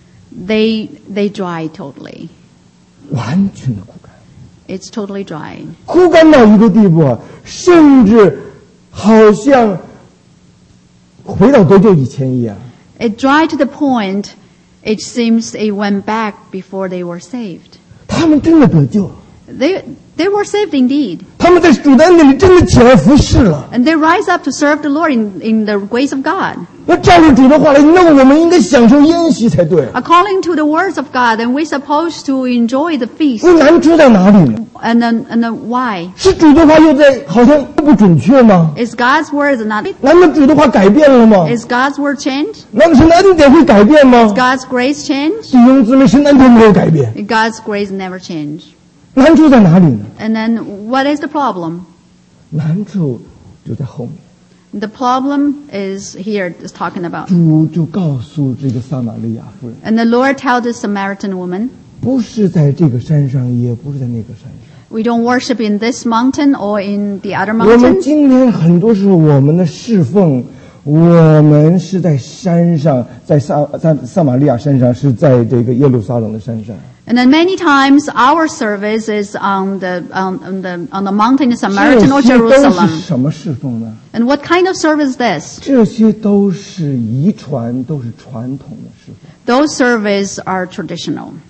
they, they dry totally.
完全的枯干，
It's totally dry.
枯干到一个地步啊，甚至好像回到得救以前一样。
It dried to the point, it seems it went back before they were saved.
他们真的得救了，
They, they were saved indeed.
他们在主的恩典里真的起来服侍了。
And they rise up to serve the Lord in, in the grace of God.
那照着主的话来，那么我们应该享受宴席才对。
According to the words of God, and we're supposed to enjoy the feast.
那难处在哪里呢？
And then, and then why?
是主的话又在好像不准确吗？
Is God's words not?
难道主的话改变了吗？
Is God's word changed?
难道神的恩典会改变吗？
God's grace changed?
弟兄姊妹，神的恩典没有改变，
God's grace never changed.
难处在哪里呢？
And then what is the problem?
难处就在后面。
The problem is here, is talking about.
主就告诉这个撒玛利亚妇人，
And the Lord tells the Samaritan woman,
不是在这个山上，也不是在那个山上。
we don't worship in this mountain or in the other
我们
mountain.
今天很多时候，我们的侍奉，我们是在山上，在撒在撒玛利亚山上，是在这个耶路撒冷的山上。
And then many times our service is on the, on, on the, on the mountain in
这
Samaritan or
些都是
Jerusalem.
什么侍奉呢？
And what kind of service is this?
这些都是遗传，都是传统的侍奉。
Those services are traditional.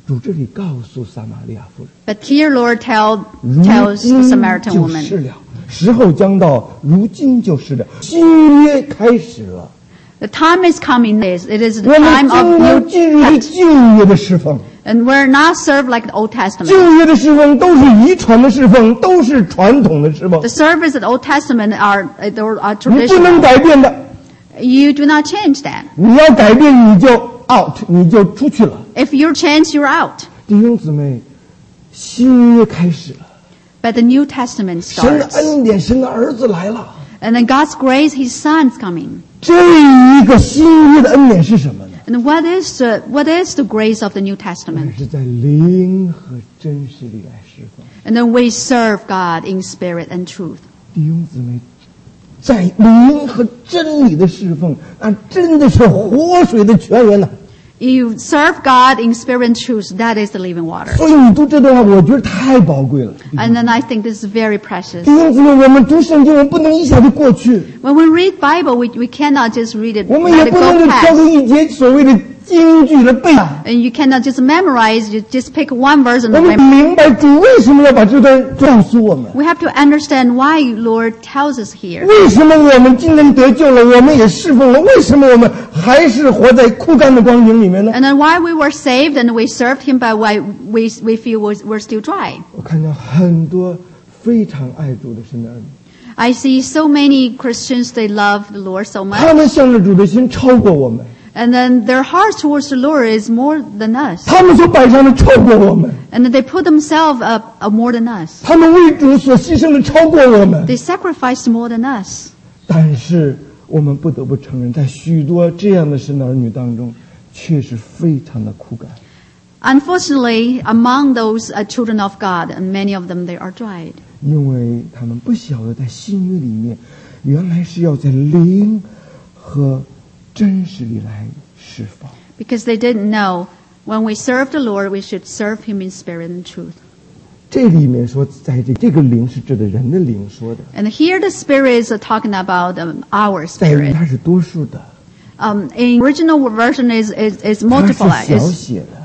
主这里告诉撒玛利亚妇人
But here Lord tell,
如
tells the
今
Samaritan
就
woman.
是了，时候将到，如今就是了，新约开始了，
The time is coming. It is the
我们
time
将
of
要
new
进入
Testament.
旧约的侍奉。
And we're not served like the Old Testament.
旧约的侍奉都是遗传的侍奉，都是传统的侍奉，
The service of the Old Testament are, are
你不能
traditional.
改变的。
You do not change that.
你要改变，你就 out， 你就出去了。
If you change, you're out.
弟兄姊妹，新约开始了，
But the New Testament
神的
starts.
恩典，神的儿子来了。
And then God's grace, His Son's coming.
这一个新约的恩典是什么呢？
And what is the, what is the grace of the New
那
Testament?
是在灵和真实里来释放。
And then we serve God in spirit and truth.
弟兄姊妹，在灵和真理的侍奉，那真的是活水的泉源呐、
You serve God in spirit and truth. That is the living water.
所以你读这段话，我觉得太宝贵了。
And then I think this is very precious.
弟兄姊妹，我们读圣经，我们不能一下就过去，
When we read Bible, we, we cannot just read it,
我们也
let it
不能
go
就挑
past.
出一节所谓的京剧来背。
And you cannot just memorize, you just pick one verse and
我们
remember.
明白主为什么要把这段告诉我们，
We have to understand why Lord tells us here.
为什么我们今天得救了，我们也侍奉了，为什么我们还是活在枯干的光景里面呢？
And then why we were saved and we served Him, but why we, we feel we're, we're still dry.
我看到很多非常爱主的神的儿女，
I see so many Christians, they love the Lord so
他
much.
们向着主的心超过我们，
And then their hearts towards the Lord is more than us.
他们所摆上的超过我们，
And then they put themselves up, up more than us.
他们为主所牺牲的超过我们。
They sacrificed more than us.
但是我们不得不承认，在许多这样的神的儿女当中，确实非常的枯干。
Unfortunately, among those uh, children of God, and many of them, they are dried.
因为他们不晓得在新约里面，原来是要在灵和真实里来释放。
Because they didn't know when we serve the Lord, we should serve Him in spirit and truth.
这里面说，在这这个灵是指的人的灵说的，
And here the Spirit is uh, talking about um, our
在于
spirit.
它是多数的，
Um, in original version is, is, is
它
multiplied.
是小
It's,
写的，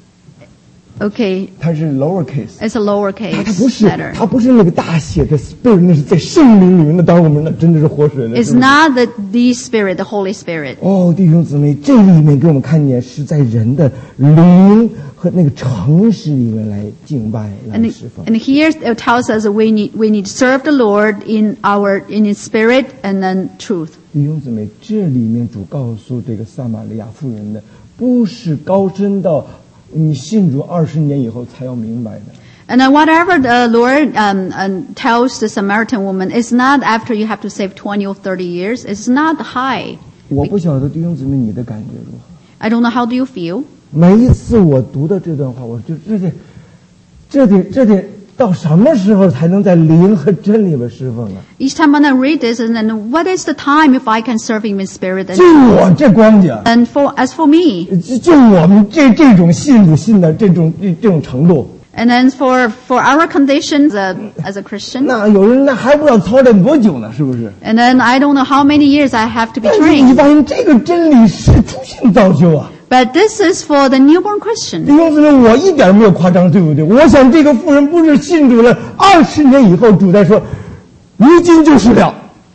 okay,
它是 lowercase。
it's a
它
lowercase
它不是，
letter.
它不是那个大写的 spirit， 那是在圣灵里面的。当然，我们那真的是活水了。
It's
是不是
not the, the Spirit, the Holy Spirit.
哦，弟兄姊妹，这里面给我们看见是在人的灵和那个诚实里面来敬拜，来
And,
释放。
and here it tells us that we need, we need to serve the Lord in our, in His spirit and then truth.
弟兄姊妹，这里面主告诉这个撒玛利亚妇人的，不是高深到你信主二十年以后才要明白的。
And then whatever the Lord um, um, tells the Samaritan woman, it's not after you have to save twenty or thirty years. It's not high.
我不晓得弟兄姊妹你的感觉如何？
I don't know how do you feel.
每一次我读到这段话，我就这得，这得，这得到什么时候才能在灵和真理里侍奉啊？
Each time when I read this, and then what is the time if I can serve Him in spirit and
就
truth?
我这光景，
And for as for me,
就就我们这这种信主信的这种这这种程度，
and then for for our conditions uh, as a Christian,
那有人那还不知道操练多久呢，是不是？
and then I don't know how many years I have to be
但是你
trained.
发现这个真理是出性造就啊！
But this is for the newborn
弟
Christian.
兄姊妹，我一点没有夸张，对不对？我想这个妇人不是信主了二十年以后，主在说，如今就是了。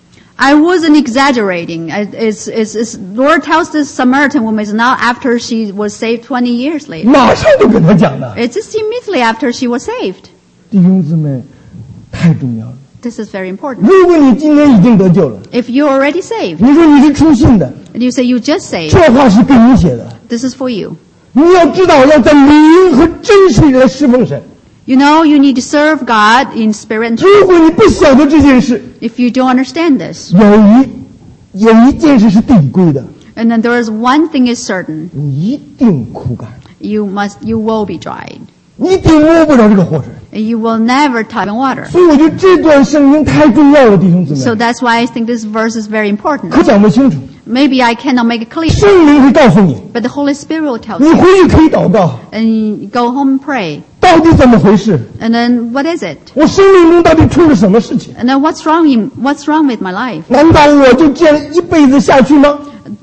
I wasn't exaggerating. It's, it's, it's, Lord tells this Samaritan woman it's not after she was saved twenty years later.
马上就跟他讲的，
It's just immediately after she was saved.
弟兄姊妹，太重要了。
This is very important.
如果你今天已经得救了，
If you're already saved,
你说你是初信的，
and you say you just saved,
这话是给你写的。
this is for you.
你要知道，要在灵和真实里来侍奉神。
You know you need to serve God in spirit and truth.
如果你不晓得这件事，
If you don't understand this,
有一有一件事是必归的，
and then there is one thing is certain.
你一定枯干，
You must, you will be dried.
你一定摸不着这个活水。
And you will never touch water.
所以我觉得这段圣经太重要了，弟兄姊
So
妹，
that's why I think this verse is very important.
可讲不清楚。
Maybe I cannot make it clear,
圣灵会告诉你，
but the Holy Spirit will tell
你
you.
回去可以祷告，
And you go home and pray.
到底怎么回事？
And then what is it?
我生命中到底出了什么事情？
And then what's wrong in, what's wrong with my life?
难道我就这样一辈子下去吗？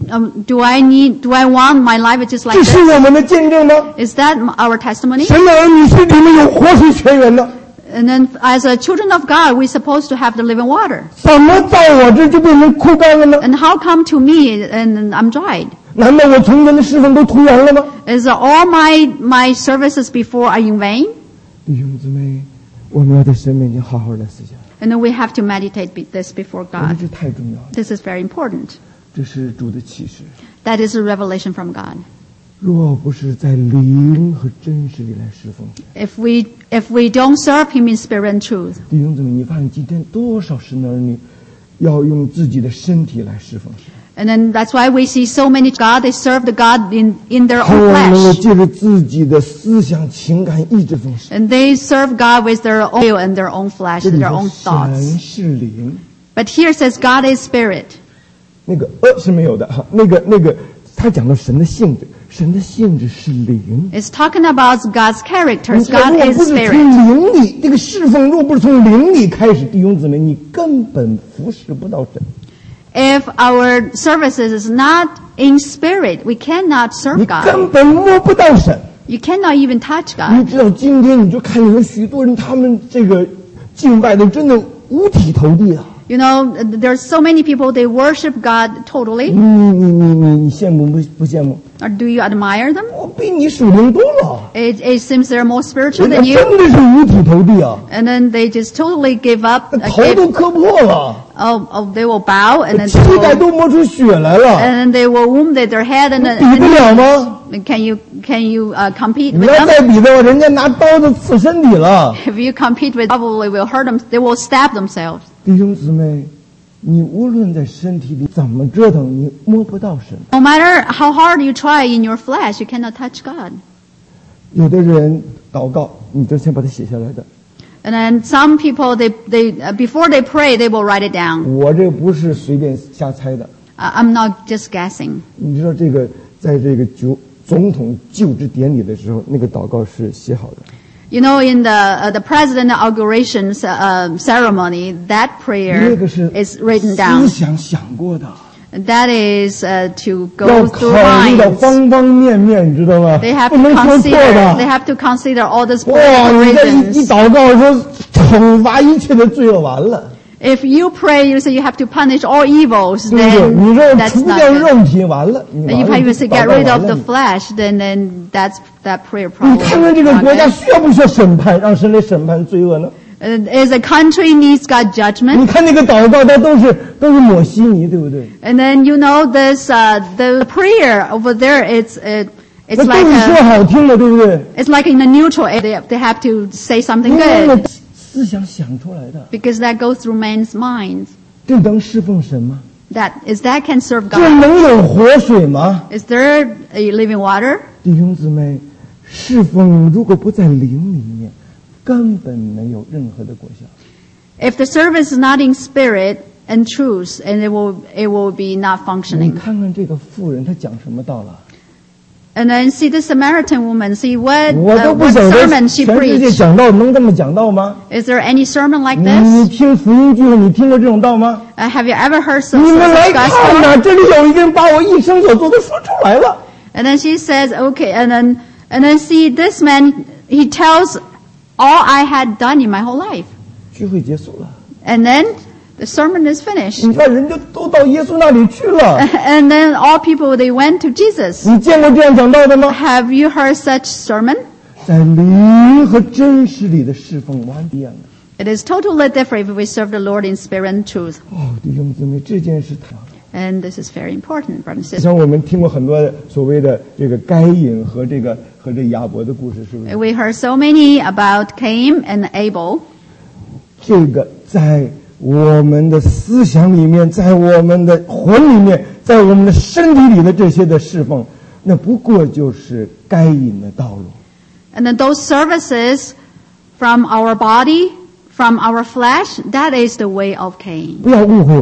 um, do I need, do I want my life just like
这是
this?
我们的见证吗？
Is that our testimony?
神的儿女是里面有活水泉源的，
And then as a children of God, we're supposed to have the living water.
怎么到我这就变成枯干了呢？
And how come to me and I'm dried?
难道我从前的侍奉都徒然了吗？
Is all my, my services before are in vain?
弟兄姊妹，我们要在神面前好好的思想，
And then we have to meditate be- this before
我觉
God.
得这太重要了。
This is very important.
这是主的启示。
That is a revelation from God.
若不是在灵和真实里来侍奉神，
If we, if we don't serve Him in spirit and truth,
弟兄姊妹，你发现今天多少神的儿女要用自己的身体来侍奉神，
and then that's why we see so many God, they serve the God in, in their
他
own
们能够
flesh.
借着自己的思想、情感、意志奉神。
And they serve God with their own will and their own flesh
这
and
里
their
说
own
神
thoughts.
是灵，
But here it says God is spirit.
那个呃是没有的哈，那个那个他讲到神的性质，神的性质是灵。
It's talking about God's
你
characters.
知道
God
如果
is
不是从
spirit.
灵里，这个侍奉若不是从灵里开始，弟兄姊妹，你根本服侍不到神，
If our services is not in spirit, we cannot
你
serve
根
God.
本摸不到神。
You cannot even touch
你
God.
知道今天你就看见有许多人，他们这个敬拜的真的五体投地啊！
You know, there's so many people, they worship God
你
totally.
你你你你羡慕不不羡慕？
Or do you admire them?
我比你属灵多了，
It, it seems they're more spiritual
人家
than you.
真的是五体投地啊，
And then they just totally give up.
那
uh,
头
give-
都磕破了，
oh, oh, they will bow and then
膝
they
盖
will,
都磨出血来了，
and then they will wound their head and,
比
and,
得了吗？
and can you, can you uh, compete
你
with
要
them?
再比的话，人家拿刀子刺身体了。
If you compete with, probably will hurt them. They will stab themselves.
弟兄姊妹，你无论在身体里怎么折腾，你摸不到神。
No matter how hard you try in your flesh, you cannot touch God.
有的人祷告，你就先把它写下来的。
And then some people, they, they, uh, before they pray, they will write it down.
我这不是随便瞎猜的。
Uh, I'm not just guessing.
你知道这个，在这个就总统就职典礼的时候，那个祷告是写好的。
You know, in the, uh, the president inauguration uh, ceremony, that
那
prayer
个是
is written
思
down.
想想过的，
And that is uh, to
要
go
考
through
虑到
minds.
方方面面，你知道吗？
They have
不
to
能说错
consider, they
的。
have to consider all these
哇，
political
你这一一
reasons.
祷告说惩罚一切的罪恶，完了，
If you pray, you say you have to punish all evils,
对不对？你
then
说
that's
除
not
掉
good.
肉体，完了，你
And
完
if
了，
you
你
say
祷告
get
完
rid of
了
the
你
flesh, then then that's that prayer
你
probably
看看这个
not
国家
good.
需要不需要审判，让神来审判罪恶呢？
Uh, Is a country needs God
你
judgment?
看那个祷告，它都是都是抹稀泥，对不对？
And then you know this uh, the prayer over there. It's it,
那
it's
都
like
是说
a,
好听的，对不对？
it's like in a neutral area. They, they have to say something
因为
good
思想想出来的，
because that goes through man's minds.
这能侍奉神吗？
That is that can serve
这
God.
能有活水吗？
Is there a living water?
弟兄姊妹，侍奉如果不在灵里面，根本没有任何的果效。
If the service is not in spirit and truth, and it will it will be not
你
functioning.
看看这个妇人，她讲什么道了？
And then see the Samaritan woman. See what
我
uh,
都不
what
晓得
sermon
全
she
世界
preached.
讲道能这么讲道吗？
Is there any sermon like
你你
this?
听福音聚会，你听过这种道吗？
Uh, have you ever heard some
你们
such
来看
gospel?
呐，这里有一个人把我一生所做的说出来了。
And then she says, okay, and then and then see this man. He tells all I had done in my whole life.
聚会结束了，
And then the sermon is finished.
你看人家都到耶稣那里去了。
And then all people they went to Jesus.
你见过这样讲道的吗？
Have you heard such sermon?
在灵和真实里的侍奉完全一样的。
It is totally different if we serve the Lord in spirit and truth.
哦，弟兄姊妹，这件事太好了。
And this is very important, brothers and
就
sisters.
像我们听过很多所谓的这个该隐和这个和这亚伯的故事，是不是？
We heard so many about Cain and Abel.
这个在我们的思想里面，在我们的魂里面，在我们的身体里的这些的侍奉，那不过就是该隐的道路。
And then those services from our body, from our flesh, that is the way of Cain.
不要误会我，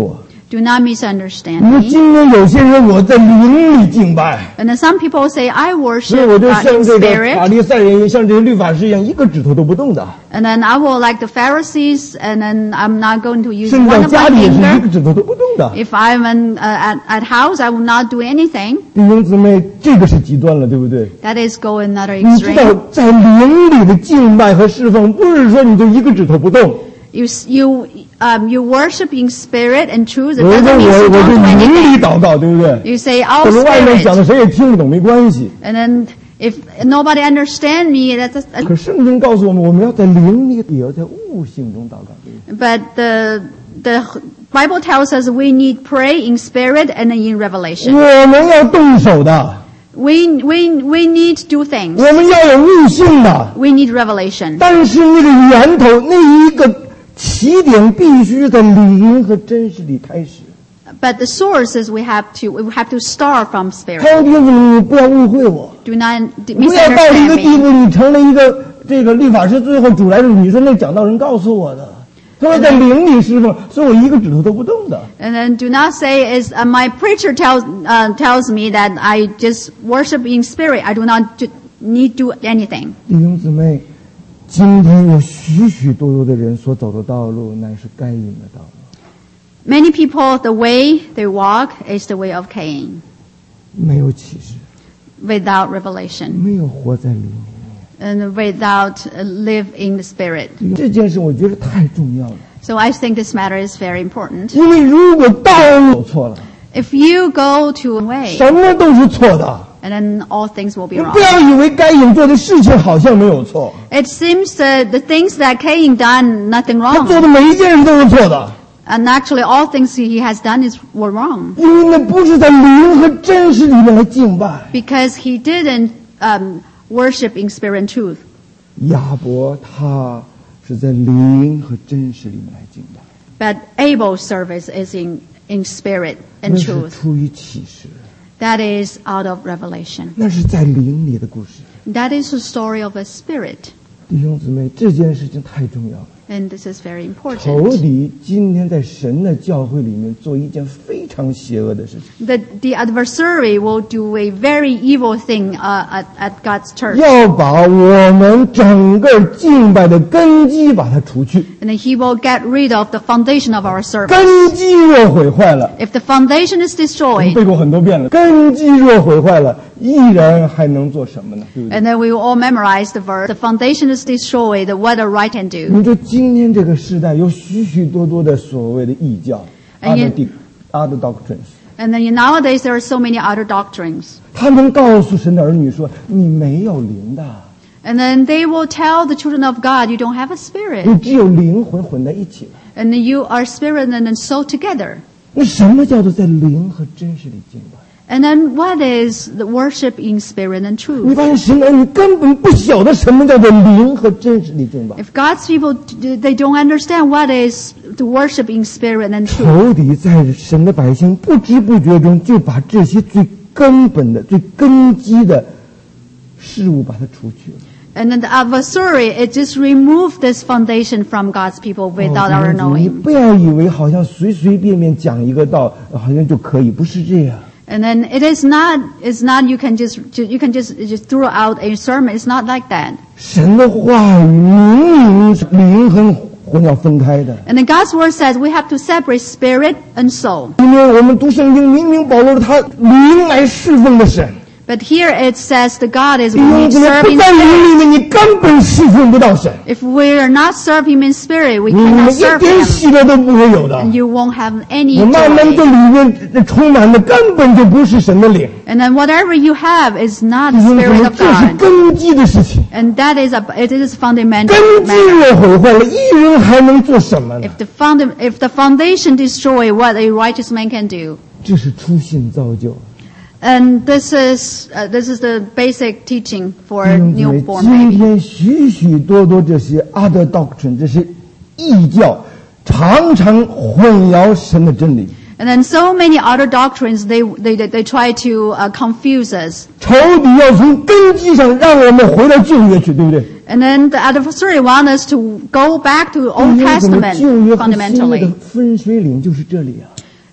Do not misunderstand
你说
me.
今天有些人我在灵里敬拜，
And then some people say, I
所以我
worship
就
God
像
in
这个
spirit.
法利赛人，像这些律法师一样，一个指头都不动的，
And then I will like the Pharisees, and then I'm not going to use
甚至
one
到
of
家
my
里也是一个
finger.
指头都不动的。
If I'm in, uh, at, at house, I will not do anything.
弟兄姊妹，这个是极端了，对不对？
That is go another
你知道
extreme.
在灵里的敬拜和侍奉，不是说你就一个指头不动。
You, s- you, um, you worship in spirit and truth. It
有的
doesn't mean
我
you
我
don't
就
do
灵里
anything.
祷告，对不对？
You say, all
可是外面讲
spirit.
的谁也听不懂，没关系。
And then if nobody understand me, that's a,
可圣经告诉我们，我们要在灵里，也要在悟性中祷告。对不对
but the, the Bible tells us we need pray in spirit and in revelation.
我们要动手的，
We, we, we need to do things.
我们要有悟性的。
We need revelation.
但是那个源头，那一个起点，必须在灵和真实里开始。
But the source is we have to, we have to start from spirit.
好，弟兄姊妹，你不要误会我，
Do not d-
不要到一
misunderstand
个地
me.
步，你成了一个这个律法师，最后主来的，你说那讲道人告诉我的，他说在灵里侍奉，所以我一个指头都不动的。
And then do not say is uh, my preacher tells uh, tells me that I just worship in spirit. I do not do, need do anything.
弟兄姊妹，今天有许许多多的人所走的道路，乃是该隐的道路。
Many people, the way they walk is the way of Cain,
没有启示，
without revelation
没有活在灵里。
and without uh, live in the spirit.
这件事我觉得太重要了，
So I think this matter is very important.
因为如果道路走错了，
If you go to a way,
什么都是错的。
and then all things will be
你
wrong.
不要以为该隐做的事情好像没有错，
It seems that the things that Cain done, nothing
他做
wrong.
的每一件事都是错的，
And actually all things he has done is were wrong.
因为那不是在灵和真实里面来敬拜。
Because he didn't um, worship in spirit and truth.
亚伯他是在灵和真实里面来敬拜，
But Abel's service is in, in spirit
那
and
是
truth.
出于启示，
That is out of revelation.
那是在灵里的故事。
That is the story of a spirit.
弟兄姊妹，这件事情太重要了。
And this is very
仇
important.
敌今天在神的教会里面做一件非常邪恶的事情，
The, the adversary will do a very evil thing uh, at, at God's church.
要把我们整个敬拜的根基把它除去。
And then he will get rid of the foundation of our service.
根基若毁坏了，
If the foundation is
我们
destroyed,
背过很多遍了。根基若毁坏了，依然还能做什么呢？对不对？
and then we will all memorize the verse, the foundation is destroyed, what a right can do.
你说今天这个时代有许许多多的所谓的异教
And
other
yet-
dic- other doctrines，
And then nowadays there are so many other doctrines.
他们告诉神的儿女说：“你没有灵的，
And then they will tell the children of God, you don't have a spirit.
你只有灵魂混在一起了。
And then you are spirit and then soul together. ”
那什么叫做在灵和真实里敬拜？
And then what is the worship in spirit and
你
truth?
发现神的儿女根本不晓得什么叫做灵和真实里敬拜。
If God's people, they don't understand what is the worship in spirit and truth.
仇敌在神的百姓不知不觉中就把这些最根本的、最根基的事物把它除去了。
And then the adversary, it just removed this foundation from God's people without
哦
our
弟兄姊妹你
knowing.
不要以为好像随随便便讲一个道，好像就可以，不是这样。
And then it is not, it's not you can just, you can just, just throw out a sermon. It's not like that.
神的话语明明是灵和魂要分开的。
And then God's word says we have to separate spirit and soul.
因为我们读圣经，明明保罗了他灵来侍奉的神。
But here it says the God is
弟
we
兄
need
姊妹，
serve
不
in
在灵
spirit.
里面，你根本侍奉不到神，
If we are not serve Him in spirit, we
你
cannot
们一
serve
点
Him.
喜乐都不会有的。
And you won't have any
我慢慢这
joy.
里面这充满的根本就不是神的灵。
And then whatever you have is not
弟
the
兄姊
spirit
妹，
of
这是
God.
根基的事情。
And that is a, it is fundamental
根基
matter.
若毁坏了，一人还能做什么呢？
If the found, if the foundation destroy, what a righteous man can do.
这是初信造就。
And this is, uh, this is the basic teaching for
弟兄姊妹，
newborn
今
baby.
天许许多多这些 other doctrine， 这些异教，常常混淆神的真理。
And then so many other doctrines, they, they, they try to uh, confuse us.
仇敌要从根基上让我们回到旧约去，对不对？
And then the adversary wants us to go back to Old
弟兄姊妹
Testament
旧约和新约的
fundamentally.
分水岭就是这里啊。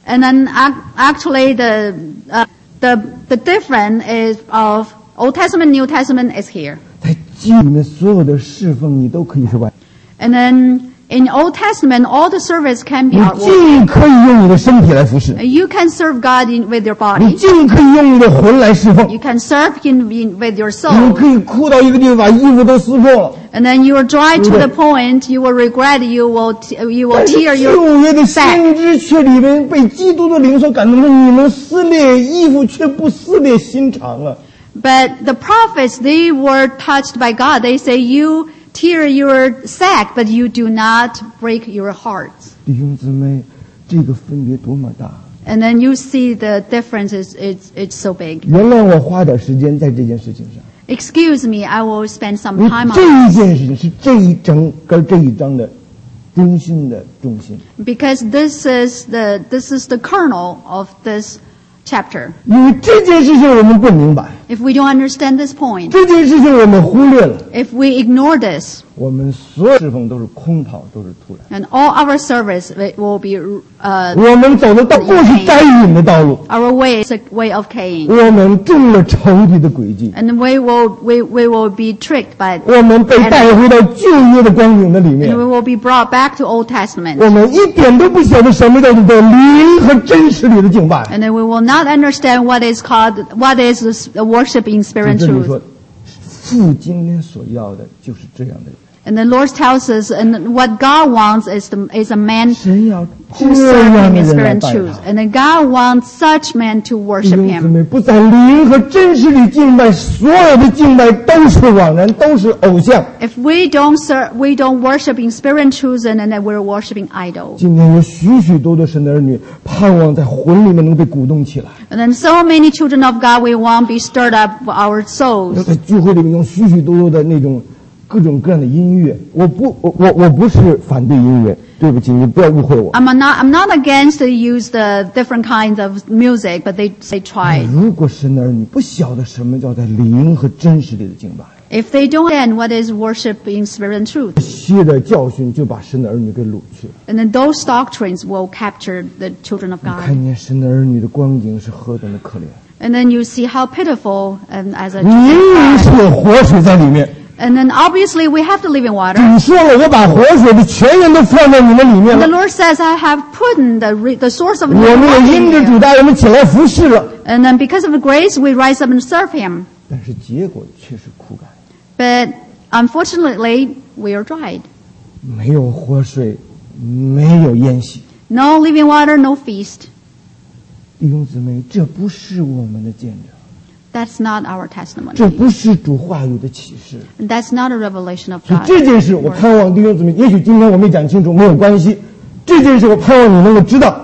And then ac- actually the, uh, the, the difference is of Old Testament, New Testament is here.
在基里面所有的侍奉你都可以是完，
And then in Old Testament, all the service can be
你
outward.
既可以用你的身体来服侍，
You can serve God in, with your
你
body.
既可以用你的魂来侍奉，
You can serve Him in, with your
你
soul.
可以哭到一个地方把衣服都撕破了。
And then you will dry to
Right.
the point you will regret, you will, t- you will
但是
tear
旧
your
约的
sack.
先知却里面被基督的灵所感动的，你们撕裂衣服却不撕裂心肠啊！
But the prophets, they were touched by God. They say, you tear your sack, but you do not break your hearts.
弟兄姊妹，这个分别多么大！
And then you see the difference is, it's, it's so big.
原谅我花点时间在这件事情上，
Excuse me, I will spend some
因为
time
这
on
一件事情是这一整个这一章的中心的中心。
because this is the, this is the kernel of this chapter.
因为这件事情我们不明白，
If we don't understand this point,
这件事情我们忽略了，
if we ignore this,
我们所有侍奉都是空跑，都是突然。
and all our service it will be, uh,
我们走的道路是该隐的道路，
our way is a way of Cain.
我们中了仇敌的诡计，
And we will, we, we will be tricked by,
我们被带回到旧约的光景的里
and
面，
we will be brought back to Old Testament.
我们一点都不晓得什么叫做灵和真实里的敬拜。
And then we will not understand what is called, what is this worship in spirit and
这里说
truth.
父今天所要的就是这样的人。
And the Lord tells us, and what God wants is the, is a man
神要
who
这
serve
样
Him
的
in
人来
spirit and
拜
truth.
他。
And then God wants such men to
弟
worship
兄姊
Him.
妹，不在灵和真实里敬拜，所有的敬拜都是枉然，都是偶像。
If we don't serve, we don't worship in spirit and truth, and then we're worshiping idol.
今天有许许多多神的儿女，盼望在魂里面能被鼓动起来，
And then so many children of God, we want to be stirred up our
要
souls.
在聚会里面用许许多多的那种各种各样的音乐。我不，我我我不是反对音乐，对不起，你不要误会我。
I'm not, I'm not against to use the different kinds of music, but they, they try.
如果神的儿女不晓得什么叫在灵和真实里的敬拜，
If they don't understand what is worship in spirit and truth,
些的教训就把神的儿女给掳去了。
and then those doctrines will capture the children of
你
God.
看见神的儿女的光景是何等的可怜。
And then you see how pitiful and as a
明明是有活水在里面，
and then obviously we have to live in water.
你说了，我把活水的泉源都放在你们里面
And the
了，
Lord says, I have put in the, re- the source of
我们
living
也因
water
着
in
主
you.
大，我们起来服侍了，
And then because of the grace, we rise up and serve Him.
但是结果却是枯干，
But unfortunately, we are dried.
没有活水，没有宴席。
No living water, no feast.
弟兄姊妹，这不是我们的见证，
That's not our
这
testimony.
不是主话语的启示。
That's not a revelation of
所以
God.
这件事，我盼望弟兄姊妹，也许今天我没讲清楚，没有关系。这件事，我盼望你能够知道，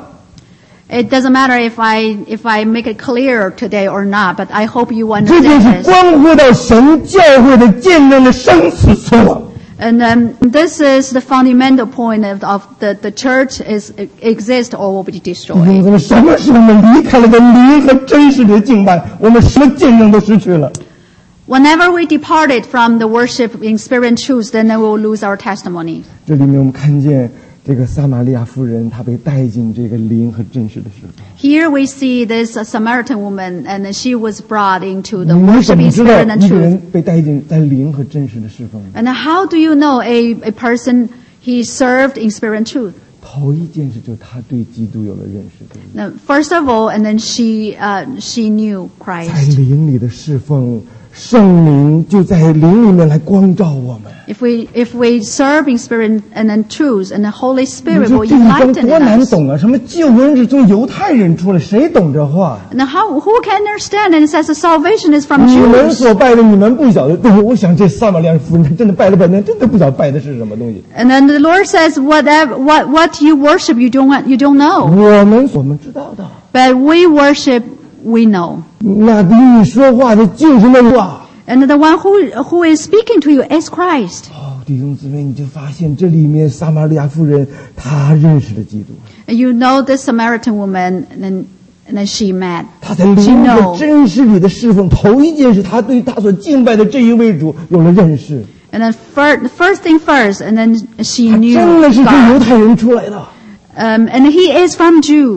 It doesn't matter if I if I make it clear today or not, but I hope you
这件
understand
事
this.
关乎到神教会的见证的生死存亡。
And um, this is the fundamental point of, of the, the church is exist or will be
弟
destroyed.
兄姊妹，什么时候我们离开了这灵和真实的敬拜，我们什么见证都失去了。
Whenever we departed from the worship in spirit and truth, then we will lose our testimony.
这里面我们看见这个撒玛利亚妇人，她被带进这个灵和真实的侍奉。
Here we see this uh, Samaritan woman, and she was brought into
你
the
们
worship
怎么
in
知道
spirit and
一个人
truth.
被带进在灵和真实的侍奉？
And how do you know a, a person he served in spirit and truth?
头一件事就是他对基督有了认识，对不对？
Now, first of all, and then she uh, she knew
在
Christ.
灵里的侍奉，圣灵就在灵里面来光照我们。
If we if we serve in spirit and then truth, and the Holy
你
Spirit
说
will
这一章
enlighten
多难
us.
懂啊！什么救恩是从犹太人出来，谁懂这话？
Now, how who can understand? And it says the salvation is from
你们
Jews.
所拜的，你们不晓得。对，我想这撒玛利亚妇人她真的拜了半天，真的不晓得拜的是什么东西。
And then the Lord says, whatever what what you worship, you don't you don't know.
我们我们知道的，
But we worship, we know.
那与你说话的就是那话。
And the one who who is speaking to you is Christ.
哦，弟兄姊妹，你就发现这里面撒玛利亚妇人她认识了基督，
And you know this Samaritan woman, and then and then she met.
她在
She
灵和
know.
真实里的侍奉，头一件事，她对她所敬拜的这一位主有了认识。
And then first, first thing first, and then she
她
knew
真的是从犹
God.
太人出来的，
Um, and he is from Jew.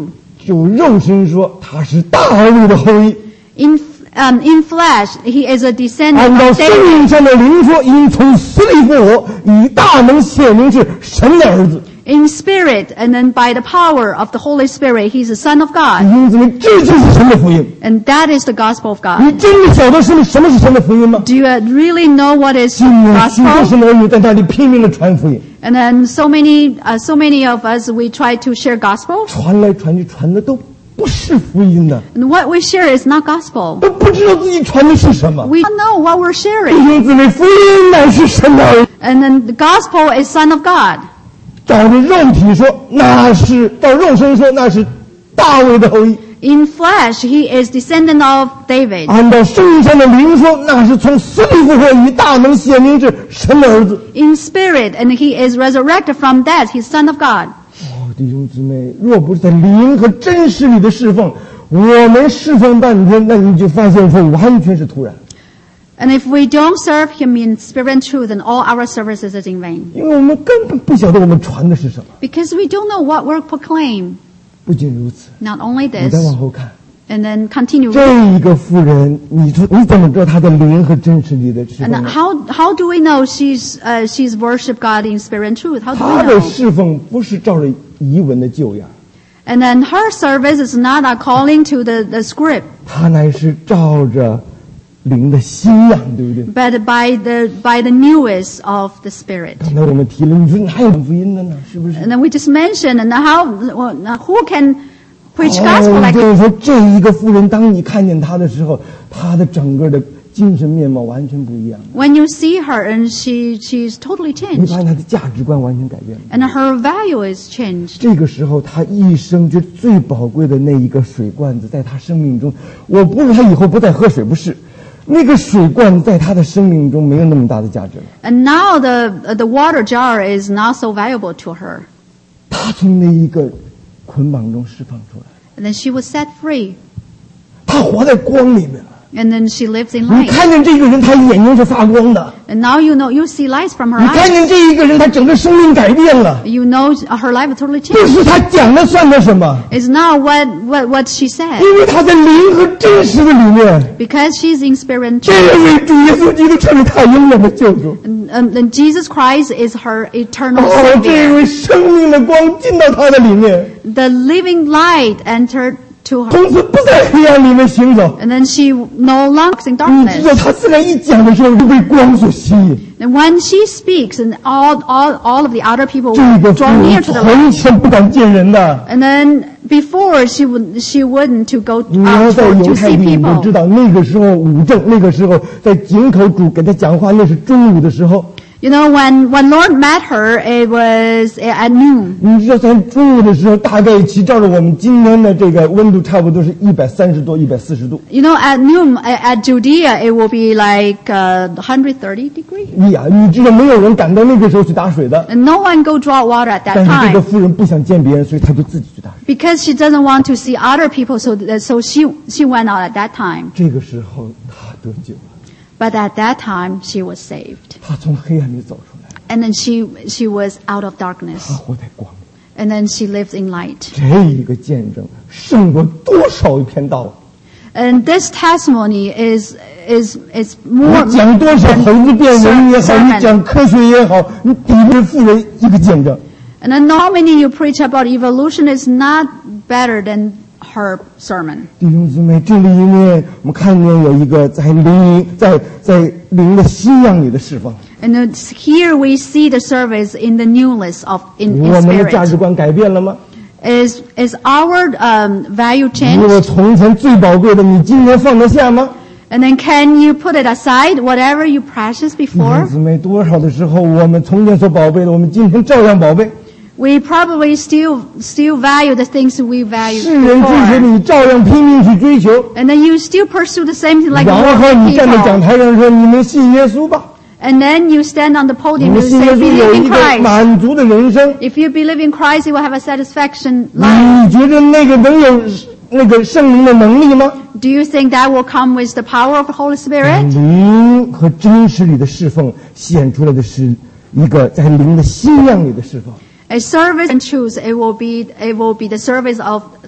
就肉身说他是大卫的后裔。
In um, in flesh, he is a descendant
按照
of
圣
David.
经上的灵说，因从死里复活，以大能显明是神的儿子。
In spirit, and then by the power of the Holy Spirit, he's the Son of
弟
God.
兄姊妹，这就是神的福音。
And that is the gospel of
你
God.
真的晓得什么什么是神的福音吗？
Do you uh, really know what is
今年许多
gospel?
神的儿女在那里拼命的传福音，
And then so many, uh, so many of us, we try to share gospel.
传来传去，传的都不是福音的，
And what we share is not gospel.
都不知道自己传的是什么。
We don't know what we're
弟
sharing.
兄姊妹，福音乃是神的儿子。
And then the gospel is Son of God.
照着肉体说，那是照肉身说，那是大卫的后裔；
In flesh, he is descendant of David.
按照圣经上的灵说，那是从死里复活，以大能显明是神的儿子。
In spirit, and he is resurrected from death. He's Son of God.
哦，弟兄姊妹，若不是在灵和真实里的侍奉，我们侍奉半天，那你就发现说完全是突然。
And if we don't serve him in spirit and truth, then all our services is in vain.
因为我们根本不晓得我们传的是什么。
Because we don't know what we're proclaim.
不仅如此，
Not only
你再
this,
往后看，
and then continue.
这一个妇人，你说你怎么知道她的灵和真实里的侍
And
奉呢？
how how do we know she's uh, she's worship God in spirit and truth? How do
她
we
的
know?
侍奉不是照着遗文的旧样，
And then her service is not according to the, the script,
她乃是照着灵的新样，对不对？
but by the by the newest of the spirit.
刚才我们提了，你说哪有福音的呢？是不是？
And then we just mentioned, and how well, now who can preach
哦
gospel like
就是说，这一个妇人，当你看见她的时候，她的整个的精神面貌完全不一样，
when you see her, and she she's totally
你
changed,
发现她的价值观完全改变了。
and her value is changed.
这个时候，她一生就最宝贵的那一个水罐子，在她生命中，我不是她以后不再喝水，不是，那个水罐子在她的生命中没有那么大的价值了。
And now the uh, the water jar is not so valuable to her.
她从那一个捆绑中释放出来，
And then she was set free,
她活在光里面了。
and then she lives in
你
light.
看见这个人，他眼睛是发光的；
And now you know you see lights from her
你看
eyes.
见这一个人，他整个生命改变了。
You know her life totally
不
changed.
是他讲的算的什么，
It's not what what what she said,
因为他在灵和真实的里面，
because she's in spirit and
这
truth.
位主耶稣基督成为他永远的救主。
And, um, and Jesus Christ is her eternal
哦，这
Savior.
位生命的光进到他的里面，
The living light entered to her,
从此不在黑暗里面行走。
and then she no longer walks in
你知道
darkness.
他自然一讲的时候就被光所吸引。
And when she speaks, and all all all of the other people
这个
will
妇
draw
人
near to the light.
从前不敢见人的。
And then before she would she wouldn't to go
你要
out
在
to,
犹
to
太
see
地，你都
people.
知道那个时候五正，那个时候在井口主给他讲话，那是中午的时候。
You know, when when Lord met her, it was at noon.
你知道在中午的时候，大概其照着我们今天的这个温度，差不多是一百三十多、一百四十度。
You know, at noon a- at Judea, it will be like uh, one hundred thirty degrees.
你呀，你知道没有人敢到那个时候去打水的。
And no one go draw water at
但
that
是这个
time
妇人不想见别人，所以她就自己去打水。
because she doesn't want to see other people. So that, so she she went out at that time.
这个时候她得救了，
But at that time, she was saved.
她从黑暗里走出来，
And then she she was out of
她
darkness.
活在光里。
And then she lived in light.
这一个见证胜过多少一篇道？
And this testimony is is is
你
more
讲多少猴子变人也好，
sermon.
你讲科学也好，你抵不了妇人一个见证。
And then how many you preach about evolution is not better than her sermon.
弟兄姊妹，这里面我们看见有一个在灵在在灵的新样里的释放，
And it's, here we see the service in the newness of in,
我
in
们的价值
spirit.
观改变了吗？
Is is our um, value
如果
changed?
从前最宝贵的，你今天放得下吗？
And then can you put it aside, whatever you precious
弟兄
before?
姊妹，多少的时候，我们从前所宝贝的，我们今天照样宝贝。
We probably still still value the things we value
世人追求
before.
你，照样拼命去追求。
And then you still pursue the same thing like
然后
worldly
你站在讲
people.
台上说：“你们信耶稣吧，
And then you stand on the
你
podium
们
and
信
say,
耶稣
believe
有
in
一个
Christ.
满足的人生。”
If you believe in Christ, you will have a satisfaction life.
你觉得那个能有那个圣灵的能力吗？
Do you think that will come with the power of the Holy Spirit?
灵和真实里的侍奉显出来的是一个在灵的新样里的侍奉。
A service and truth, it will be it will be the service of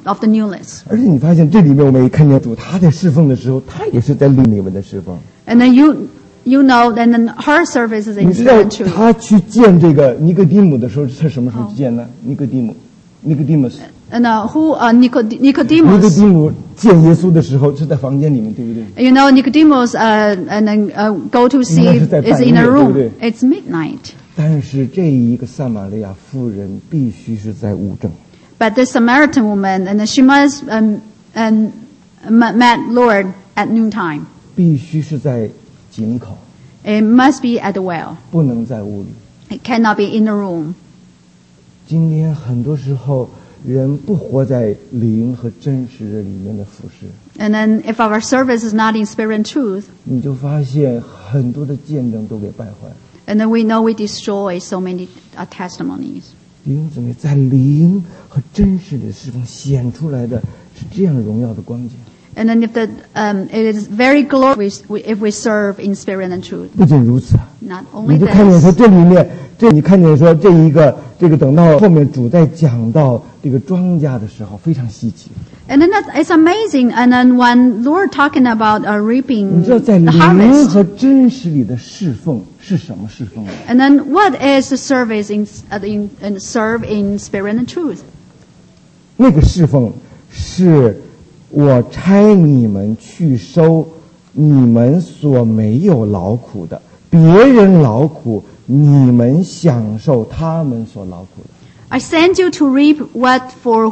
of the newness.
而且你发现这里面我们也看见主他在侍奉的时候，他也是在另你们的侍奉。
And then you you know, and then her service is in
你知道
spirit and truth.
他去见这个尼哥底母的时候，是什么时候去见呢？尼哥底母，尼哥底母。
And uh, who uh, Nicod-
尼哥
Nicodemus?
底母见耶稣的时候是在房间里面，对不对？
You know, Nicodemus uh, and then uh, go to see
应该是在
is
半夜，
in a
对不对？
room. It's midnight.
但是这一个撒玛利亚妇人必须是在午正。
But this Samaritan woman, and she must um, um, met Lord at noontime.
必须是在井口，
It must be at the well.
不能在屋里。
It cannot be in the room.
今天很多时候，人不活在灵和真实的里面的服饰，
And then if our service is not in spirit and truth,
你就发现很多的见证都给败坏了。
and then we know we destroy so many uh, testimonies.
弟兄姊妹，在灵和真实的侍奉显出来的是这样荣耀的光景。
And then if the um, it is very glorious if we serve in spirit and truth.
不仅如此，
Not
你
only
就看见说
this,
这里面，这你看见说这一个这个等到后面主在讲到这个庄稼的时候，非常稀奇。
and then that, it's amazing. And then when Lord talking about uh, reaping
你知道在
the
灵
harvest,
和真实里的侍奉是什么侍奉呢？
and then what is the service in, uh, in, in serve in spirit and truth?
那个侍奉是我差你们去收你们所没有劳苦的，别人劳苦，你们享受他们所劳苦的。
I send you to reap what for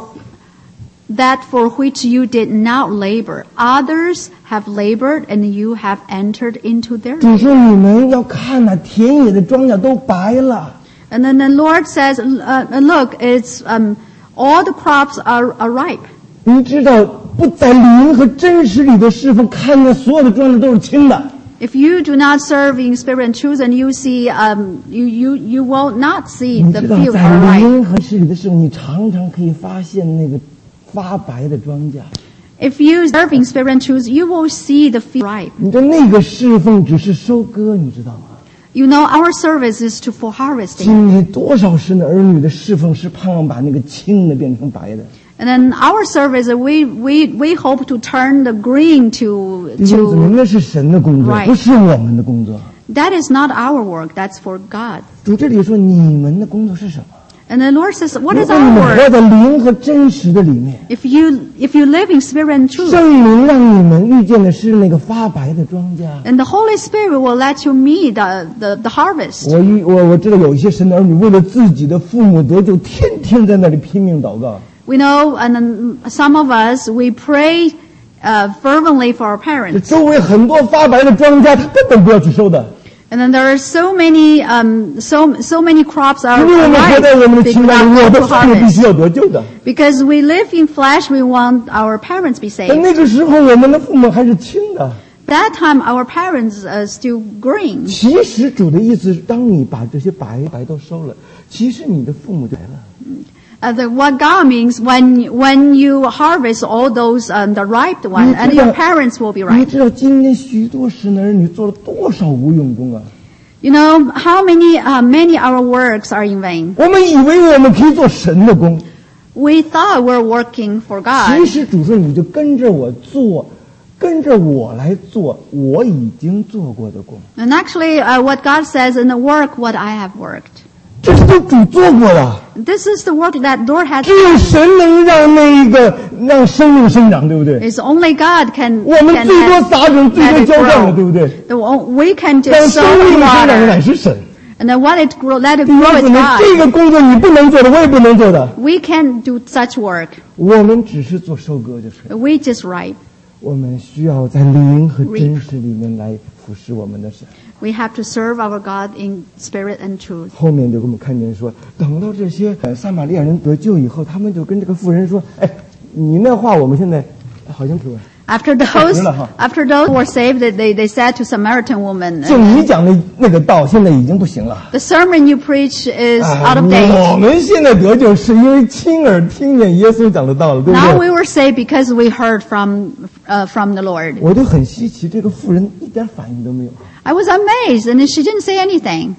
that for which you did not labor. Others have labored, and you have entered into their
主
labor.
说你们要看呐、田野的庄稼都白了。
And then the Lord says, uh, "Look, it's um, all the crops are, are ripe."
你知道不在灵和真实里的侍奉，看见所有的庄稼都是青的。
If you do not serve in spirit and truth, and you see, um, you you you will not see
你
the
知道
field
在
are ripe.
灵和真实里的侍奉，你常常可以发现那个发白的庄稼。
If you serve in spirit and truth, you will see the field ripe.
你知道那个侍奉只是收割，你知道吗？
You know, our service is to for harvesting.
今天多少神的儿女的侍奉是盼望把那个青的变成白的。
And then our service, we we we hope to turn the green to
弟兄姊妹，
to.
那是神的工作，
Right.
不是我们的工作。
That is not our work. That's for God.
主这里说你们的工作是什么？
And the Lord says, "What
如
is
果你
our
们活
work?
在灵和真实的里面，
If you if you live in spirit and truth,
圣灵让你们遇见的是那个发白的庄稼。
and the Holy Spirit will let you meet the the, the harvest."
我遇我我知道有一些神的儿女为了自己的父母得救，天天在那里拼命祷告。
We know, and then some of us we pray uh, fervently for our
这
parents,
周围很多发白的庄稼，他根本不要去收的，
and then there are so many um so so many crops are
因为我们活在我们
ripe
的
they
情感里，我
cannot
的
go to
父母必须
harvest.
要得救的。
Because we live in flesh, we want our parents be
但
saved.
那个时候，我们的父母还是亲的。
That time, our parents are still green.
其实主的意思是，当你把这些白白都收了，其实你的父母就来了。
Uh, the, what God means when when you harvest all those um, the ripe ones,
你
and
知道
your parents will be
你
ripe.
知道今天许多神的儿女做了多少无用功啊？
You know how many uh, many our works are in vain.
我们以为我们可以做神的工，
We thought we're working for
其
God,
实主说你就跟着我做，跟着我来做我已经做过的工，
and actually, uh, what God says in the work, what I have worked.
这是都主做过的。
This is the work that Lord has
只有
done.
神能让那个让生命生长，对不对？
It's only God can
我们
can
最多
let,
撒种，最
let
多
it
浇灌了，
grow.
对不对？
The one- We can
但
just
生
sow
命
the
的生长乃
water,
是神。
and then what it grow, let it
弟兄
grow
姊
is
妹，这
God.
个工作你不能做的，我也不能做的。
We can do such work.
我们只是做收割就是。
We just ripe.
我们需要在灵和真实里面来服侍我们的神。
We have to serve our God in spirit and truth.
后面就给我们看见说，等到这些呃撒玛利亚人得救以后，他们就跟这个妇人说：“哎，你那话我们现在好像可
After those, after those were saved, they, they, they said to Samaritan woman,
就你讲的那个道，现在已经不行了。
the sermon you preach is
啊
out of
我
date.
们现在得救是因为亲耳听见耶稣讲的道了，对不
Now
对？
we were saved because we heard from, uh, from the Lord.
我就很稀奇，这个妇人一点反应都没有。
I was amazed, and she didn't say anything.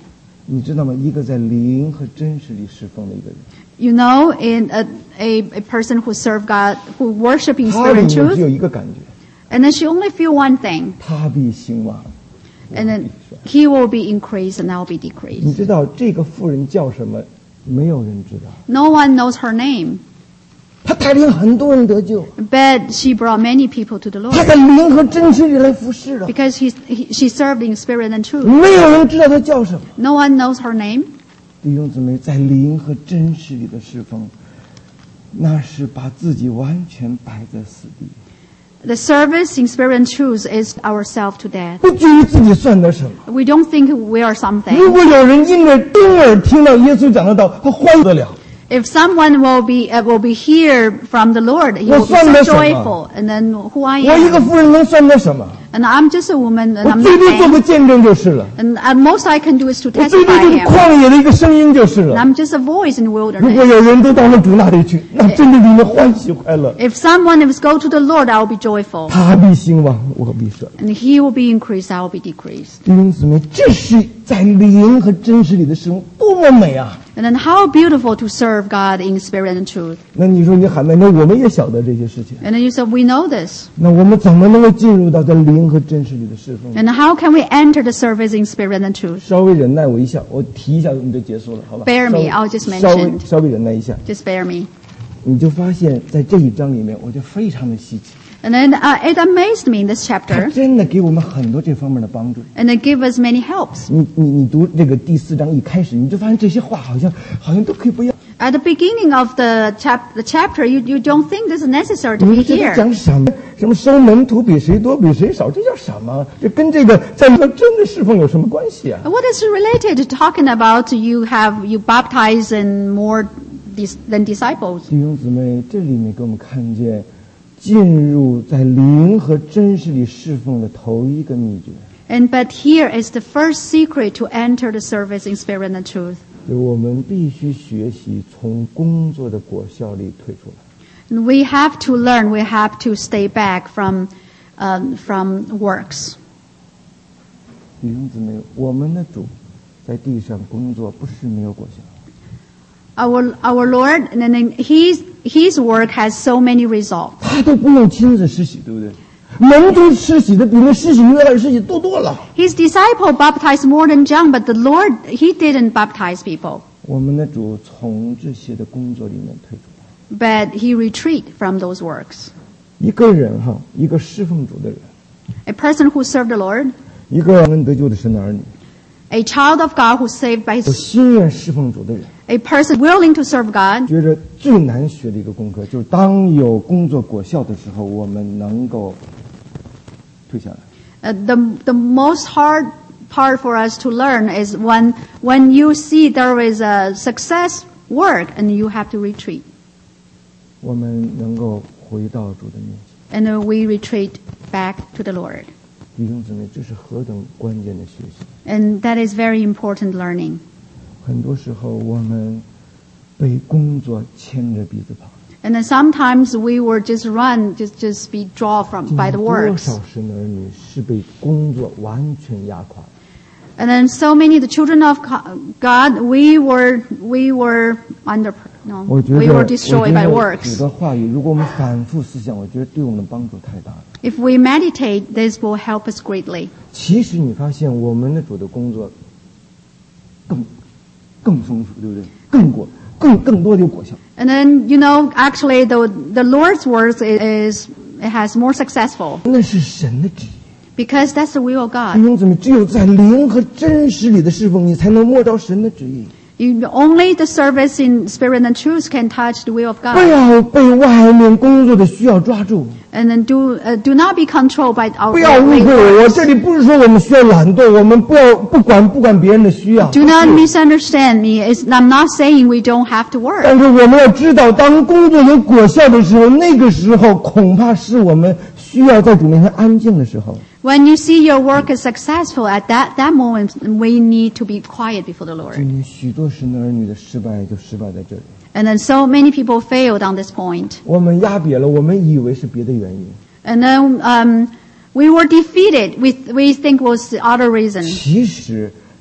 你知道吗？一个在灵和真实里侍奉的一个人，
You know, in a, a, a person who serve God, who worship in
他
spirit
里
and
面只有
truth,
一个感觉，
and then she only feel one thing,
他必兴旺，
and
我
then
必衰。
he will be increased and I will be
你
decreased.
知道这个妇人叫什么？没有人知道。
No one knows her name,
他带领很多人得救，
but she brought many people to the
他在
Lord
灵和真实里来服侍了，
because he, he, she served in spirit and truth.
没有人知道他叫什么。
No one knows her name.
弟兄姊妹，在灵和真实里的侍奉，那是把自己完全摆在死地，
The service in spirit and truth is ourselves to death.
不觉于自己算得什么。
We don't think we are
如
something.
果有人因着丁耳听到耶稣讲的道，他欢得了。
If someone will be uh, will be here from the Lord, he will be
我算得
so
什么？
joyful. And then who I
我一个
am,
妇人能算得什么？
and I'm just a woman, and
我
I'm
最多做个
nothing.
见证就是了，
And at most I can do is to
我最多
testify
就是
him.
旷野的一个声音就是
And
了。
I'm just a voice in the
如果
wilderness.
有人都到了主那里去，那真的里面欢喜快乐，
If someone is go to the Lord, I will be joyful,
他必兴旺，我必衰。
and he will be increased, I will be decreased.
弟兄姊妹，这是在灵和真实里的侍奉，多么美啊！
And then how beautiful to serve God in spirit and truth.
那你说你喊那，那我们也晓得这些事情，
And then you said, we know this.
那我们怎么能够进入到在灵和真实里的侍奉？
And how can we enter the service in spirit and truth?
稍微忍耐我一下，我提一下我们就结束了，好吧
Bear me,
稍微
I'll just
稍微
mention.
稍微忍耐一下，
Just bear me.
你就发现在这一章里面，我就非常的稀奇，
And then uh, it amazed me in this
他
chapter,
真的给我们很多这方面的帮助。
and it gave us many helps.
你你你读这个第四章一开始，你就发现这些话好像好像都可以不要。
At the beginning of the, chap- the chapter, you, you don't think this is necessary to
你
be
们这都
here.
讲什么？什么收门徒比谁多比谁少？这叫什么？这跟这个在说真的侍奉有什么关系啊？
What is related to talking about you have, you baptize and more dis- than disciples?
弟兄姊妹，这里面给我们看见进入在灵和真实里侍奉的头一个秘诀，
And but here is the first secret to enter the service in spirit and truth.
就是我们必须学习从工作的果效里退出来。
We have to learn, we have to stay back from, um, from works.
弟兄姊妹，我们的主在地上工作不是没有果效，
Our, our Lord, and then his, his work has so many results.
他都不用亲自施洗，对不对？门徒施洗的比那施洗约翰施洗多多了。
His disciple baptized more than John, but the Lord, he didn't baptize people.
我们的主从这些的工作里面退出来。
But he retreat from those works.
一个人哈，一个侍奉主的人，
A person who served the Lord,
一个恩得救的神的儿女，
a child of God who saved by
有
his,
心愿侍奉主的人，
a person willing to serve God,
觉着最难学的一个功课，就是当有工作果效的时候，我们能够退下来。
uh, the, the most hard part for us to learn is when, when you see there is a success work and you have to retreat.
我们能够回到主的面前，
And uh, we retreat back to the Lord.
弟兄姊妹，这是何等关键的学习！
And that is very important learning.
很多时候我们被工作牵着鼻子跑，
And then sometimes we were just run, just, just be drawn from, by the
多
works.
少神的儿女是被工作完全压垮的。
And then so many, the children of God, we were, we were under, no,
我觉得，
we were
我
destroyed
觉
by
得主
works.
的话语，如果我们反复思想，我觉得对我们的帮助太大了。
If we meditate, this will help us greatly.
其实你发现，我们的主的工作更更丰富，对不对？更果更更多的有果效。
And then, you know, actually the, the Lord's works is, it has more successful
那是神的旨意。
because that's the will of
弟
God.
兄姊妹，只有在灵和真实里的侍奉，你才能摸着神的旨意。
You, only the service in spirit and truth can touch the will of
不
God.
要被外面工作的需要抓住，
And then do, uh, do not be controlled by our
不要误
worldly
会我。我
works.
这里不是说我们需要懒惰，我们不要不管不管别人的需要。
Do not misunderstand me. It's, I'm not saying we don't have to work.
但是我们要知道，当工作有果效的时候，那个时候恐怕是我们需要在主面前安静的时候。
When you see your work is successful, at that, that moment, we need to be quiet before the
今
Lord.
天许多神的儿女的失败就失败在这里。
And then so many people failed on this point.
我们压瘪了，我们以为是别的原因，
And then um, we were defeated. We, we think was the other reason.
其实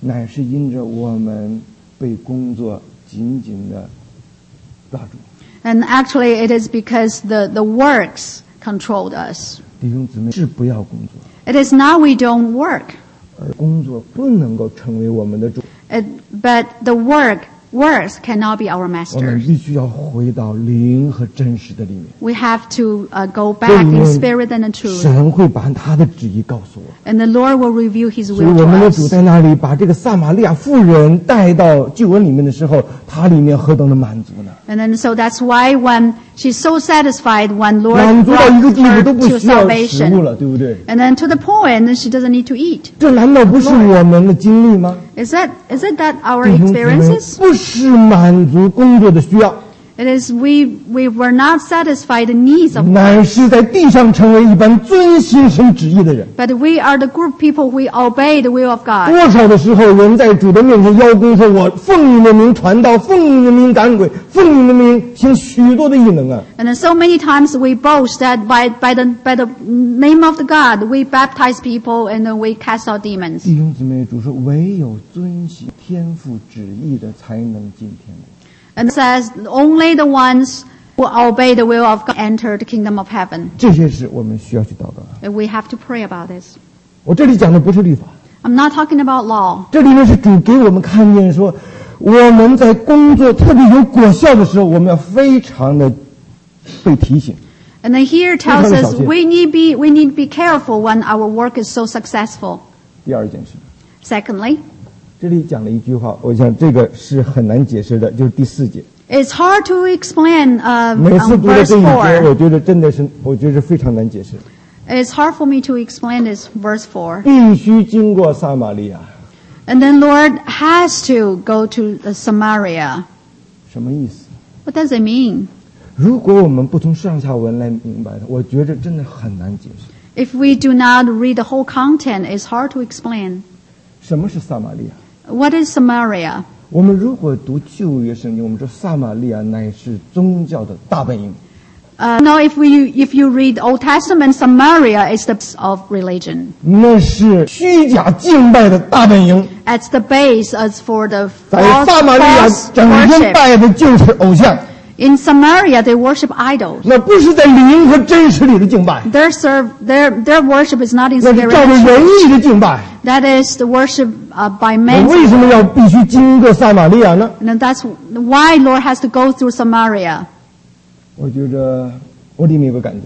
乃是因着我们被工作紧紧的抓住。
And actually it is because the, the works controlled us.
弟兄姊妹，是不要工作，
It is not we don't work,
而工作不能够成为我们的主。
it, but the work, works cannot be our
我们
masters.
必须要回到灵和真实的里面。
We have to uh, go
这
back
里
in
面
spirit and in truth.
神会把他的旨意告诉我。
And the Lord will reveal His
所以
will
我
to
们的主
us.
在那里把这个撒玛利亚妇人带到救恩里面的时候，他里面何等的满足呢？
And then so that's why when she's so satisfied when
满
Lord
足到一个
brought
地步
her
都不
to
需要食物
salvation.
了，对不对？
And then to the point that she doesn't need to eat.
这难道不是我们的经历吗？
Is that, is it that our
弟兄姊妹，
experiences?
不是满足工作的需要，
It is we, we were not satisfied the needs of
乃是在地上成为一般遵行神旨意的人。
But we are the group of people who obey the will of God.
多少的时候，人在主的面前邀功，说我奉你的名传道，奉你的名赶鬼，奉你的名行许多的异能啊！
And then so many times we boast that by, by, the, by the name of the God, we baptize people and then we cast out demons.
弟兄姊妹，主说唯有遵行天父旨意的，才能进天国。
And it says only the ones who obey the will of God enter the kingdom of heaven.
这些事我们需要去祷告。
And we have to pray about this.
我这里讲的不是律法，
I'm not talking about law.
这里面是主给我们看见说，我们在工作特别有果效的时候，我们要非常的被提醒。
And then here it tells
非常
us
小心。
we need be, we need to be careful when our work is so successful.
第二件事，
Secondly,
这里讲了一句话，我想这个是很难解释的，就是第四节。
it's hard to explain uh,
每次
um,
读到
verse
这一节，
four.
我觉得真的是，我觉得非常难解释。
It's hard for me to explain this verse four.
必须经过撒玛利亚，
And then Lord has to go to uh, Samaria.
什么意思？
What does it mean?
如果我们不从上下文来明白的，我觉着真的很难解释。
If we do not read the whole content, it's hard to explain.
什么是撒玛利亚？
What is Samaria?
我们如果读旧约圣经，我们说撒玛利亚乃是宗教的大本营。
Uh, no, if we if you read Old Testament, Samaria is the base of religion.
那是虚假敬拜的大本营，
It's the base as for the
在
false,
撒玛利亚
false
整天
worship.
拜的就是偶像，
In Samaria, they worship idols.
那不是在灵和真实里的敬拜，
Their serve, their their worship is not in
那是
spirit
照着
and
人
truth.
意的敬拜。
That is the worship uh, by
那
men.
为什么要必须经过撒玛利亚呢？
And that's why Lord has to go through Samaria.
我觉着我里面有个感觉，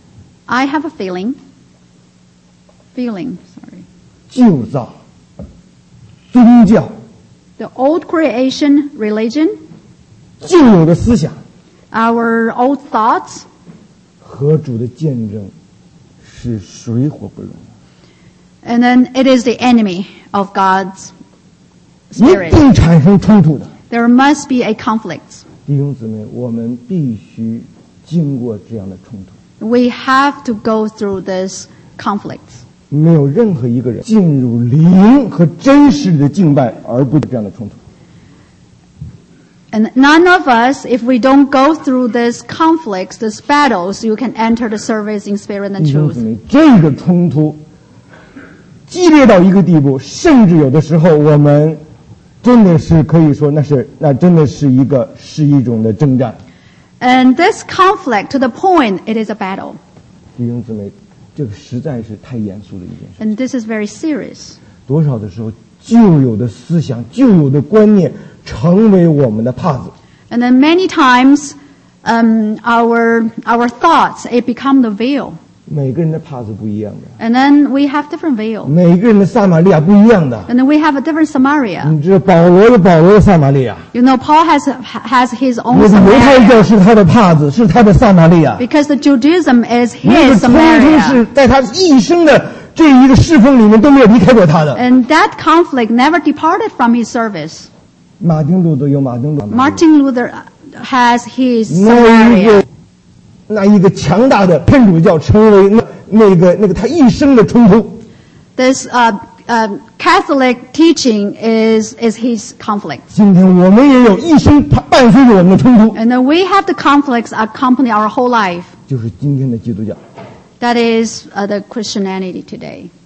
I have a feeling. Feeling, sorry.
旧造、宗教、
The old creation religion,
旧有的思想
our old thoughts,
和主的见证是水火不容，
and then it is the enemy of God's
一
spirit.
定产生冲突的。
There must be a conflict.
弟兄姊妹，我们必须经过这样的冲突。
We have to go through this conflict.
没有任何一个人进入灵和真实的敬拜而不这样的冲突。
And none of us, if we don't go through these conflicts, these battles, you can enter the service in spirit and
弟兄姊
truth.
妹，这个冲突激烈到一个地步，甚至有的时候我们真的是可以说，那是那真的是一个是一种的征战。
And this conflict, to the point, it is a battle.
弟兄姊妹，这个实在是太严肃的一件事。
And this is very serious.
多少的时候，旧有的思想、旧有的观念成为我们的帕子。
And then many times, um, our, our thoughts, it become the veil.
每个人的帕子不一样的，
And then we have different veil.
每个人的撒玛利亚不一样的。
And then we have a different Samaria.
你知道保罗有保罗的撒玛利亚，
You know, Paul has, has his own
那个犹太
Samaria.
教是他的帕子，是他的撒玛利亚。
Because the Judaism is
那个
his
冲突
Samaria.
是在他一生的这一个侍奉里面都没有离开过他的。
And that conflict never departed from his service.
马丁路德有马丁路德，
Martin Luther has his
那一
Samaria.
个那一个强大的天主教成为那那个那个他一生的冲突。
This uh, uh, Catholic teaching is, is his conflict.
今天我们也有一生伴随着我们的冲突，
And then we have the conflicts accompany our whole life.
就是今天的基督教。
That is uh, the Christianity today.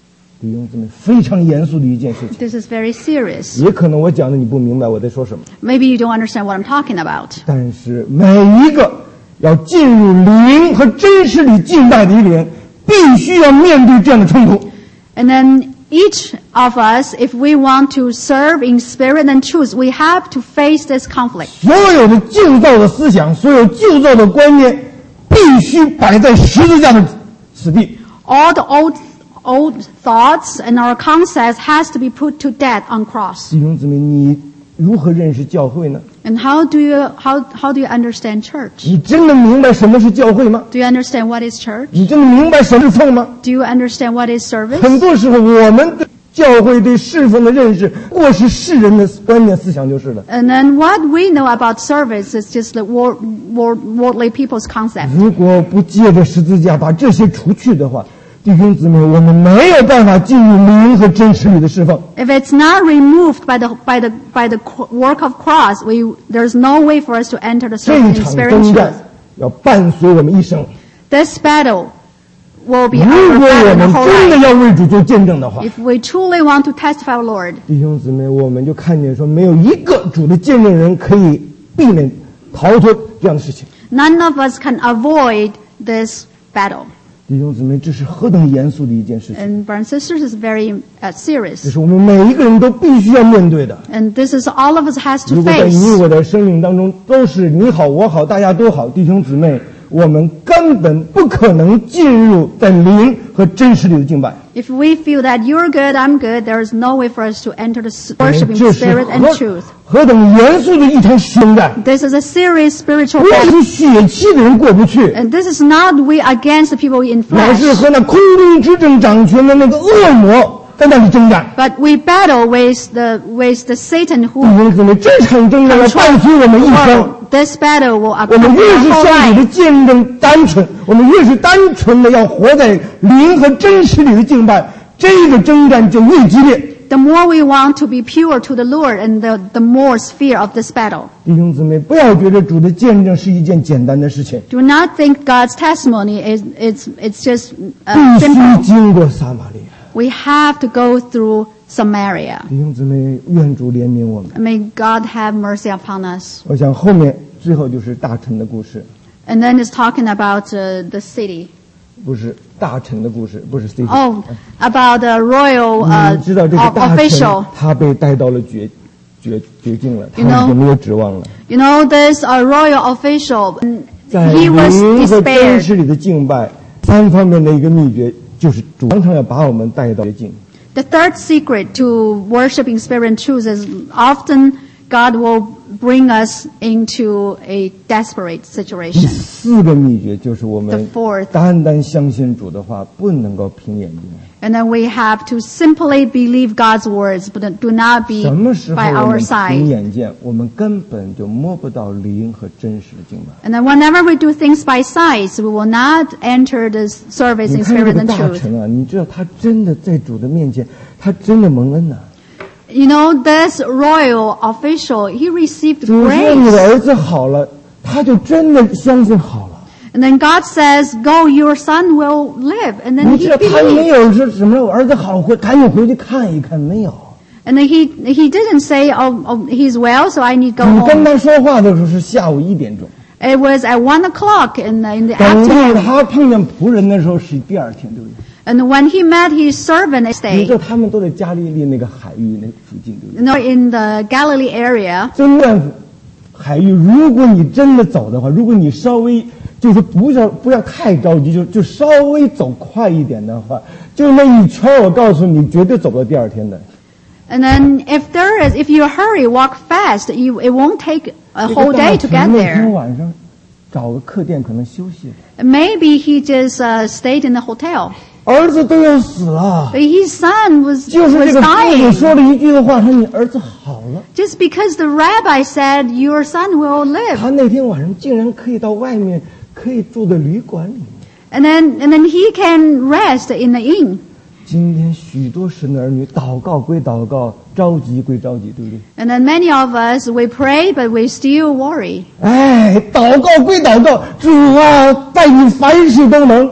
弟兄姊妹，非常严肃的一件事情。
This is very serious.
也可能我讲的你不明白我在说什么，
Maybe you don't understand what I'm talking about.
但是每一个要进入灵和真实里敬拜的一个人，必须要面对这样的冲突。
And then each of us, if we want to serve in spirit and truth, we have to face this conflict.
所有的旧造的思想，所有旧造的观念，必须摆在十字架的死地。
All the old old thoughts and our concepts has to be put to death on cross.
弟兄姊妹，你如何认识教会呢？
And how do you how how do you understand church?
你真的明白什么是教会吗？
Do you understand what is church?
你真的明白什么是侍奉吗？
Do you understand what is service?
很多时候，我们对教会对侍奉的认识，或是世人的观念思想就是了。
And then what we know about service is just the world, world, worldly people's concept.
如果不借着十字架把这些除去的话，弟兄姊妹，我们没有办法进入灵和真实里的侍奉。
If it's not removed by the by the by the work of cross, we there's no way for us to enter the
这
service
一
in
场
spirit
征
and
战
truth.
要伴随我们一生。
This battle will be
如
our
果
battle
我
the
们
whole
真的
life.
要为主做见证的话，
If we truly want to testify our Lord,
弟兄姊妹，我们就看见说，没有一个主的见证人可以避免逃脱这样的事情。
none of us can avoid this battle.
弟兄姊妹，这是何等严肃的一件事情！
And brothers and sisters, is very uh,
这
serious.
是我们每一个人都必须要面对的。
And this is all of us has to
如果在你
face.
我的生命当中都是你好我好大家都好，弟兄姊妹，我们根本不可能进入在灵和真实里的敬拜。
If we feel that you're good, I'm good, there is no way for us to enter the s- worship in
这是
spirit and
何
truth.
何等严肃的一场宣战！
This is a serious spiritual
不
battle.
是血气的人过不去，
And this is not we against the people in
乃是
flesh,
和那空中执政掌权的那个恶魔在那里征战。
but we battle with the with the Satan
弟
who
兄姊妹，这场征战要伴随我们一生。
well, this battle will
我们
accompany
越
our
是
whole
向你的
life.
见证单纯，我们越是单纯的要活在灵和真实里的敬拜，这个征战就越激烈。
The more we want to be pure to the Lord, and the the more fear of this battle.
弟兄姊妹，不要觉得主的见证是一件简单的事情，
Do not think God's testimony is it's it's just
必
uh,
须
simple.
经过撒玛利亚。
We have to go through Samaria.
弟兄姊妹，愿主怜悯我们。
May God have mercy upon us.
我想后面最后就是大臣的故事，
And then it's talking about uh, the city.
不是大臣的故事，不是 city。
Oh, about the royal uh,
你知道这个
of-
大臣
official.
他被带到了绝绝绝境了，他
You know-
已经没有指望了。
You know, this uh, royal official,
在
he was
灵和真
despaired.
实里的敬拜，三方面的一个秘诀就是主常常要把我们带到绝境。
The third secret to worshiping spirit and truth is often God will bring us into a desperate
第
situation.
四个秘诀就是我们
The fourth.
单单相信主的话，不能够凭眼睛。
And then we have to simply believe God's words, but do not be
什么时候
by
我
our
们凭
side.
眼见，我们根本就摸不到灵和真实的敬拜。
And then whenever we do things by sight, we will not enter the service
你
in
看这
spirit
个
and
大
truth.
臣啊，你知道他真的在主的面前，他真的蒙恩呐、
You know, this royal official, he received
主说你的
grace.
儿子好了，他就真的相信好了。
And then God says, go, your son will live. And then
你
he
知道他没
believed.
有说什么我儿子好，回赶紧回去看一看，没有。
And then he, he didn't say, oh, oh, he's well, so I need to go
你跟
home.
他说话的时候是下午一点钟，
It was at one o'clock in the, in the
等到
afternoon.
他碰见仆人的时候是第二天，对不对？
And when he met his servant next
你
day,
知道他们都在加利利那个海域那附近，对不
you
对？
know, in the Galilee area,
这段海域，如果你真的走的话，如果你稍微就是不要不要太着急，就就稍微走快一点的话，就那一圈，我告诉你，绝对走不到第二天的。
and then if there is, if you hurry, walk fast, you, it won't take a
这
whole
个大
day to
臣
get
那天
there.
晚上找个客店可能休息了，
Maybe he just uh, stayed in the hotel.
儿子都要死了。
But his son was,
就是
was
这个父亲
dying.
说了一句话，说你儿子好了。
Just because the rabbi said, your son will live.
他那天晚上竟然可以到外面，可以住在旅馆里面。
And then, and then he can rest in the inn.
今天许多神的儿女祷告归祷告，着急归着急，对不对？
And then many of us, we pray, but we still worry.
哎，祷告归祷告，主啊，待你凡事都能。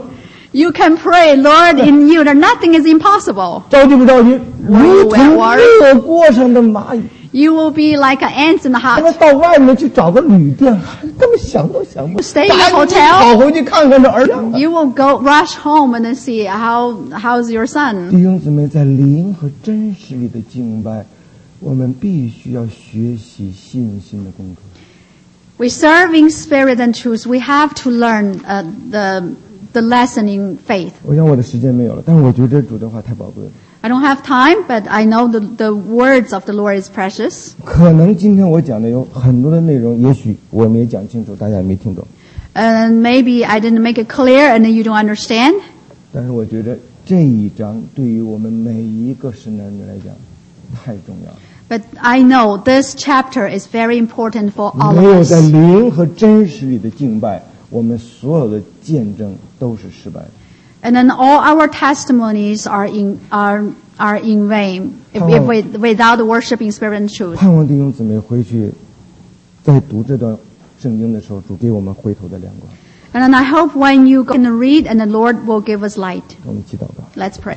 You can pray, Lord, in you there nothing is impossible.
着急不着急？如同热锅上的蚂蚁。
You will be like an ant in the
他
hut.
们到外面去找个旅店，根本想都想不。
Stay in the
赶紧
hotel.
跑回去看看这儿子。
You will go rush home and then see how how's your son.
弟兄姊妹，在灵和真实里的敬拜，我们必须要学习信心的功课。
We serve in spirit and truth. We have to learn uh, the the lesson in faith.
我想我的时间没有了，但是我觉得主的话太宝贵了。
I don't have time, but I know the the words of the Lord is precious.
可能今天我讲的有很多的内容，也许我没讲清楚，大家也没听懂。
And maybe I didn't make it clear and you don't understand.
但是我觉得这一章对于我们每一个神男人来讲太重要了。
But I know this chapter is very important for all
没
of
有在
us.
灵和真实里的敬拜，我们所有的见证都是失败的。
And then all our testimonies are in are are in vain if, if we, without worshiping spirit and truth.
盼望弟兄姊妹回去，在读这段圣经的时候，主给我们回头的亮光。
And then I hope when you go and read, and the Lord will give us light.
我们祈祷吧。
Let's pray.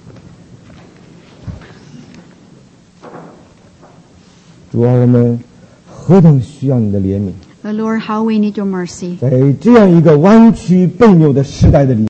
主啊，我们何等需要你的怜悯！
But Lord, how we need your mercy.
在这样一个弯曲悖谬的时代的里。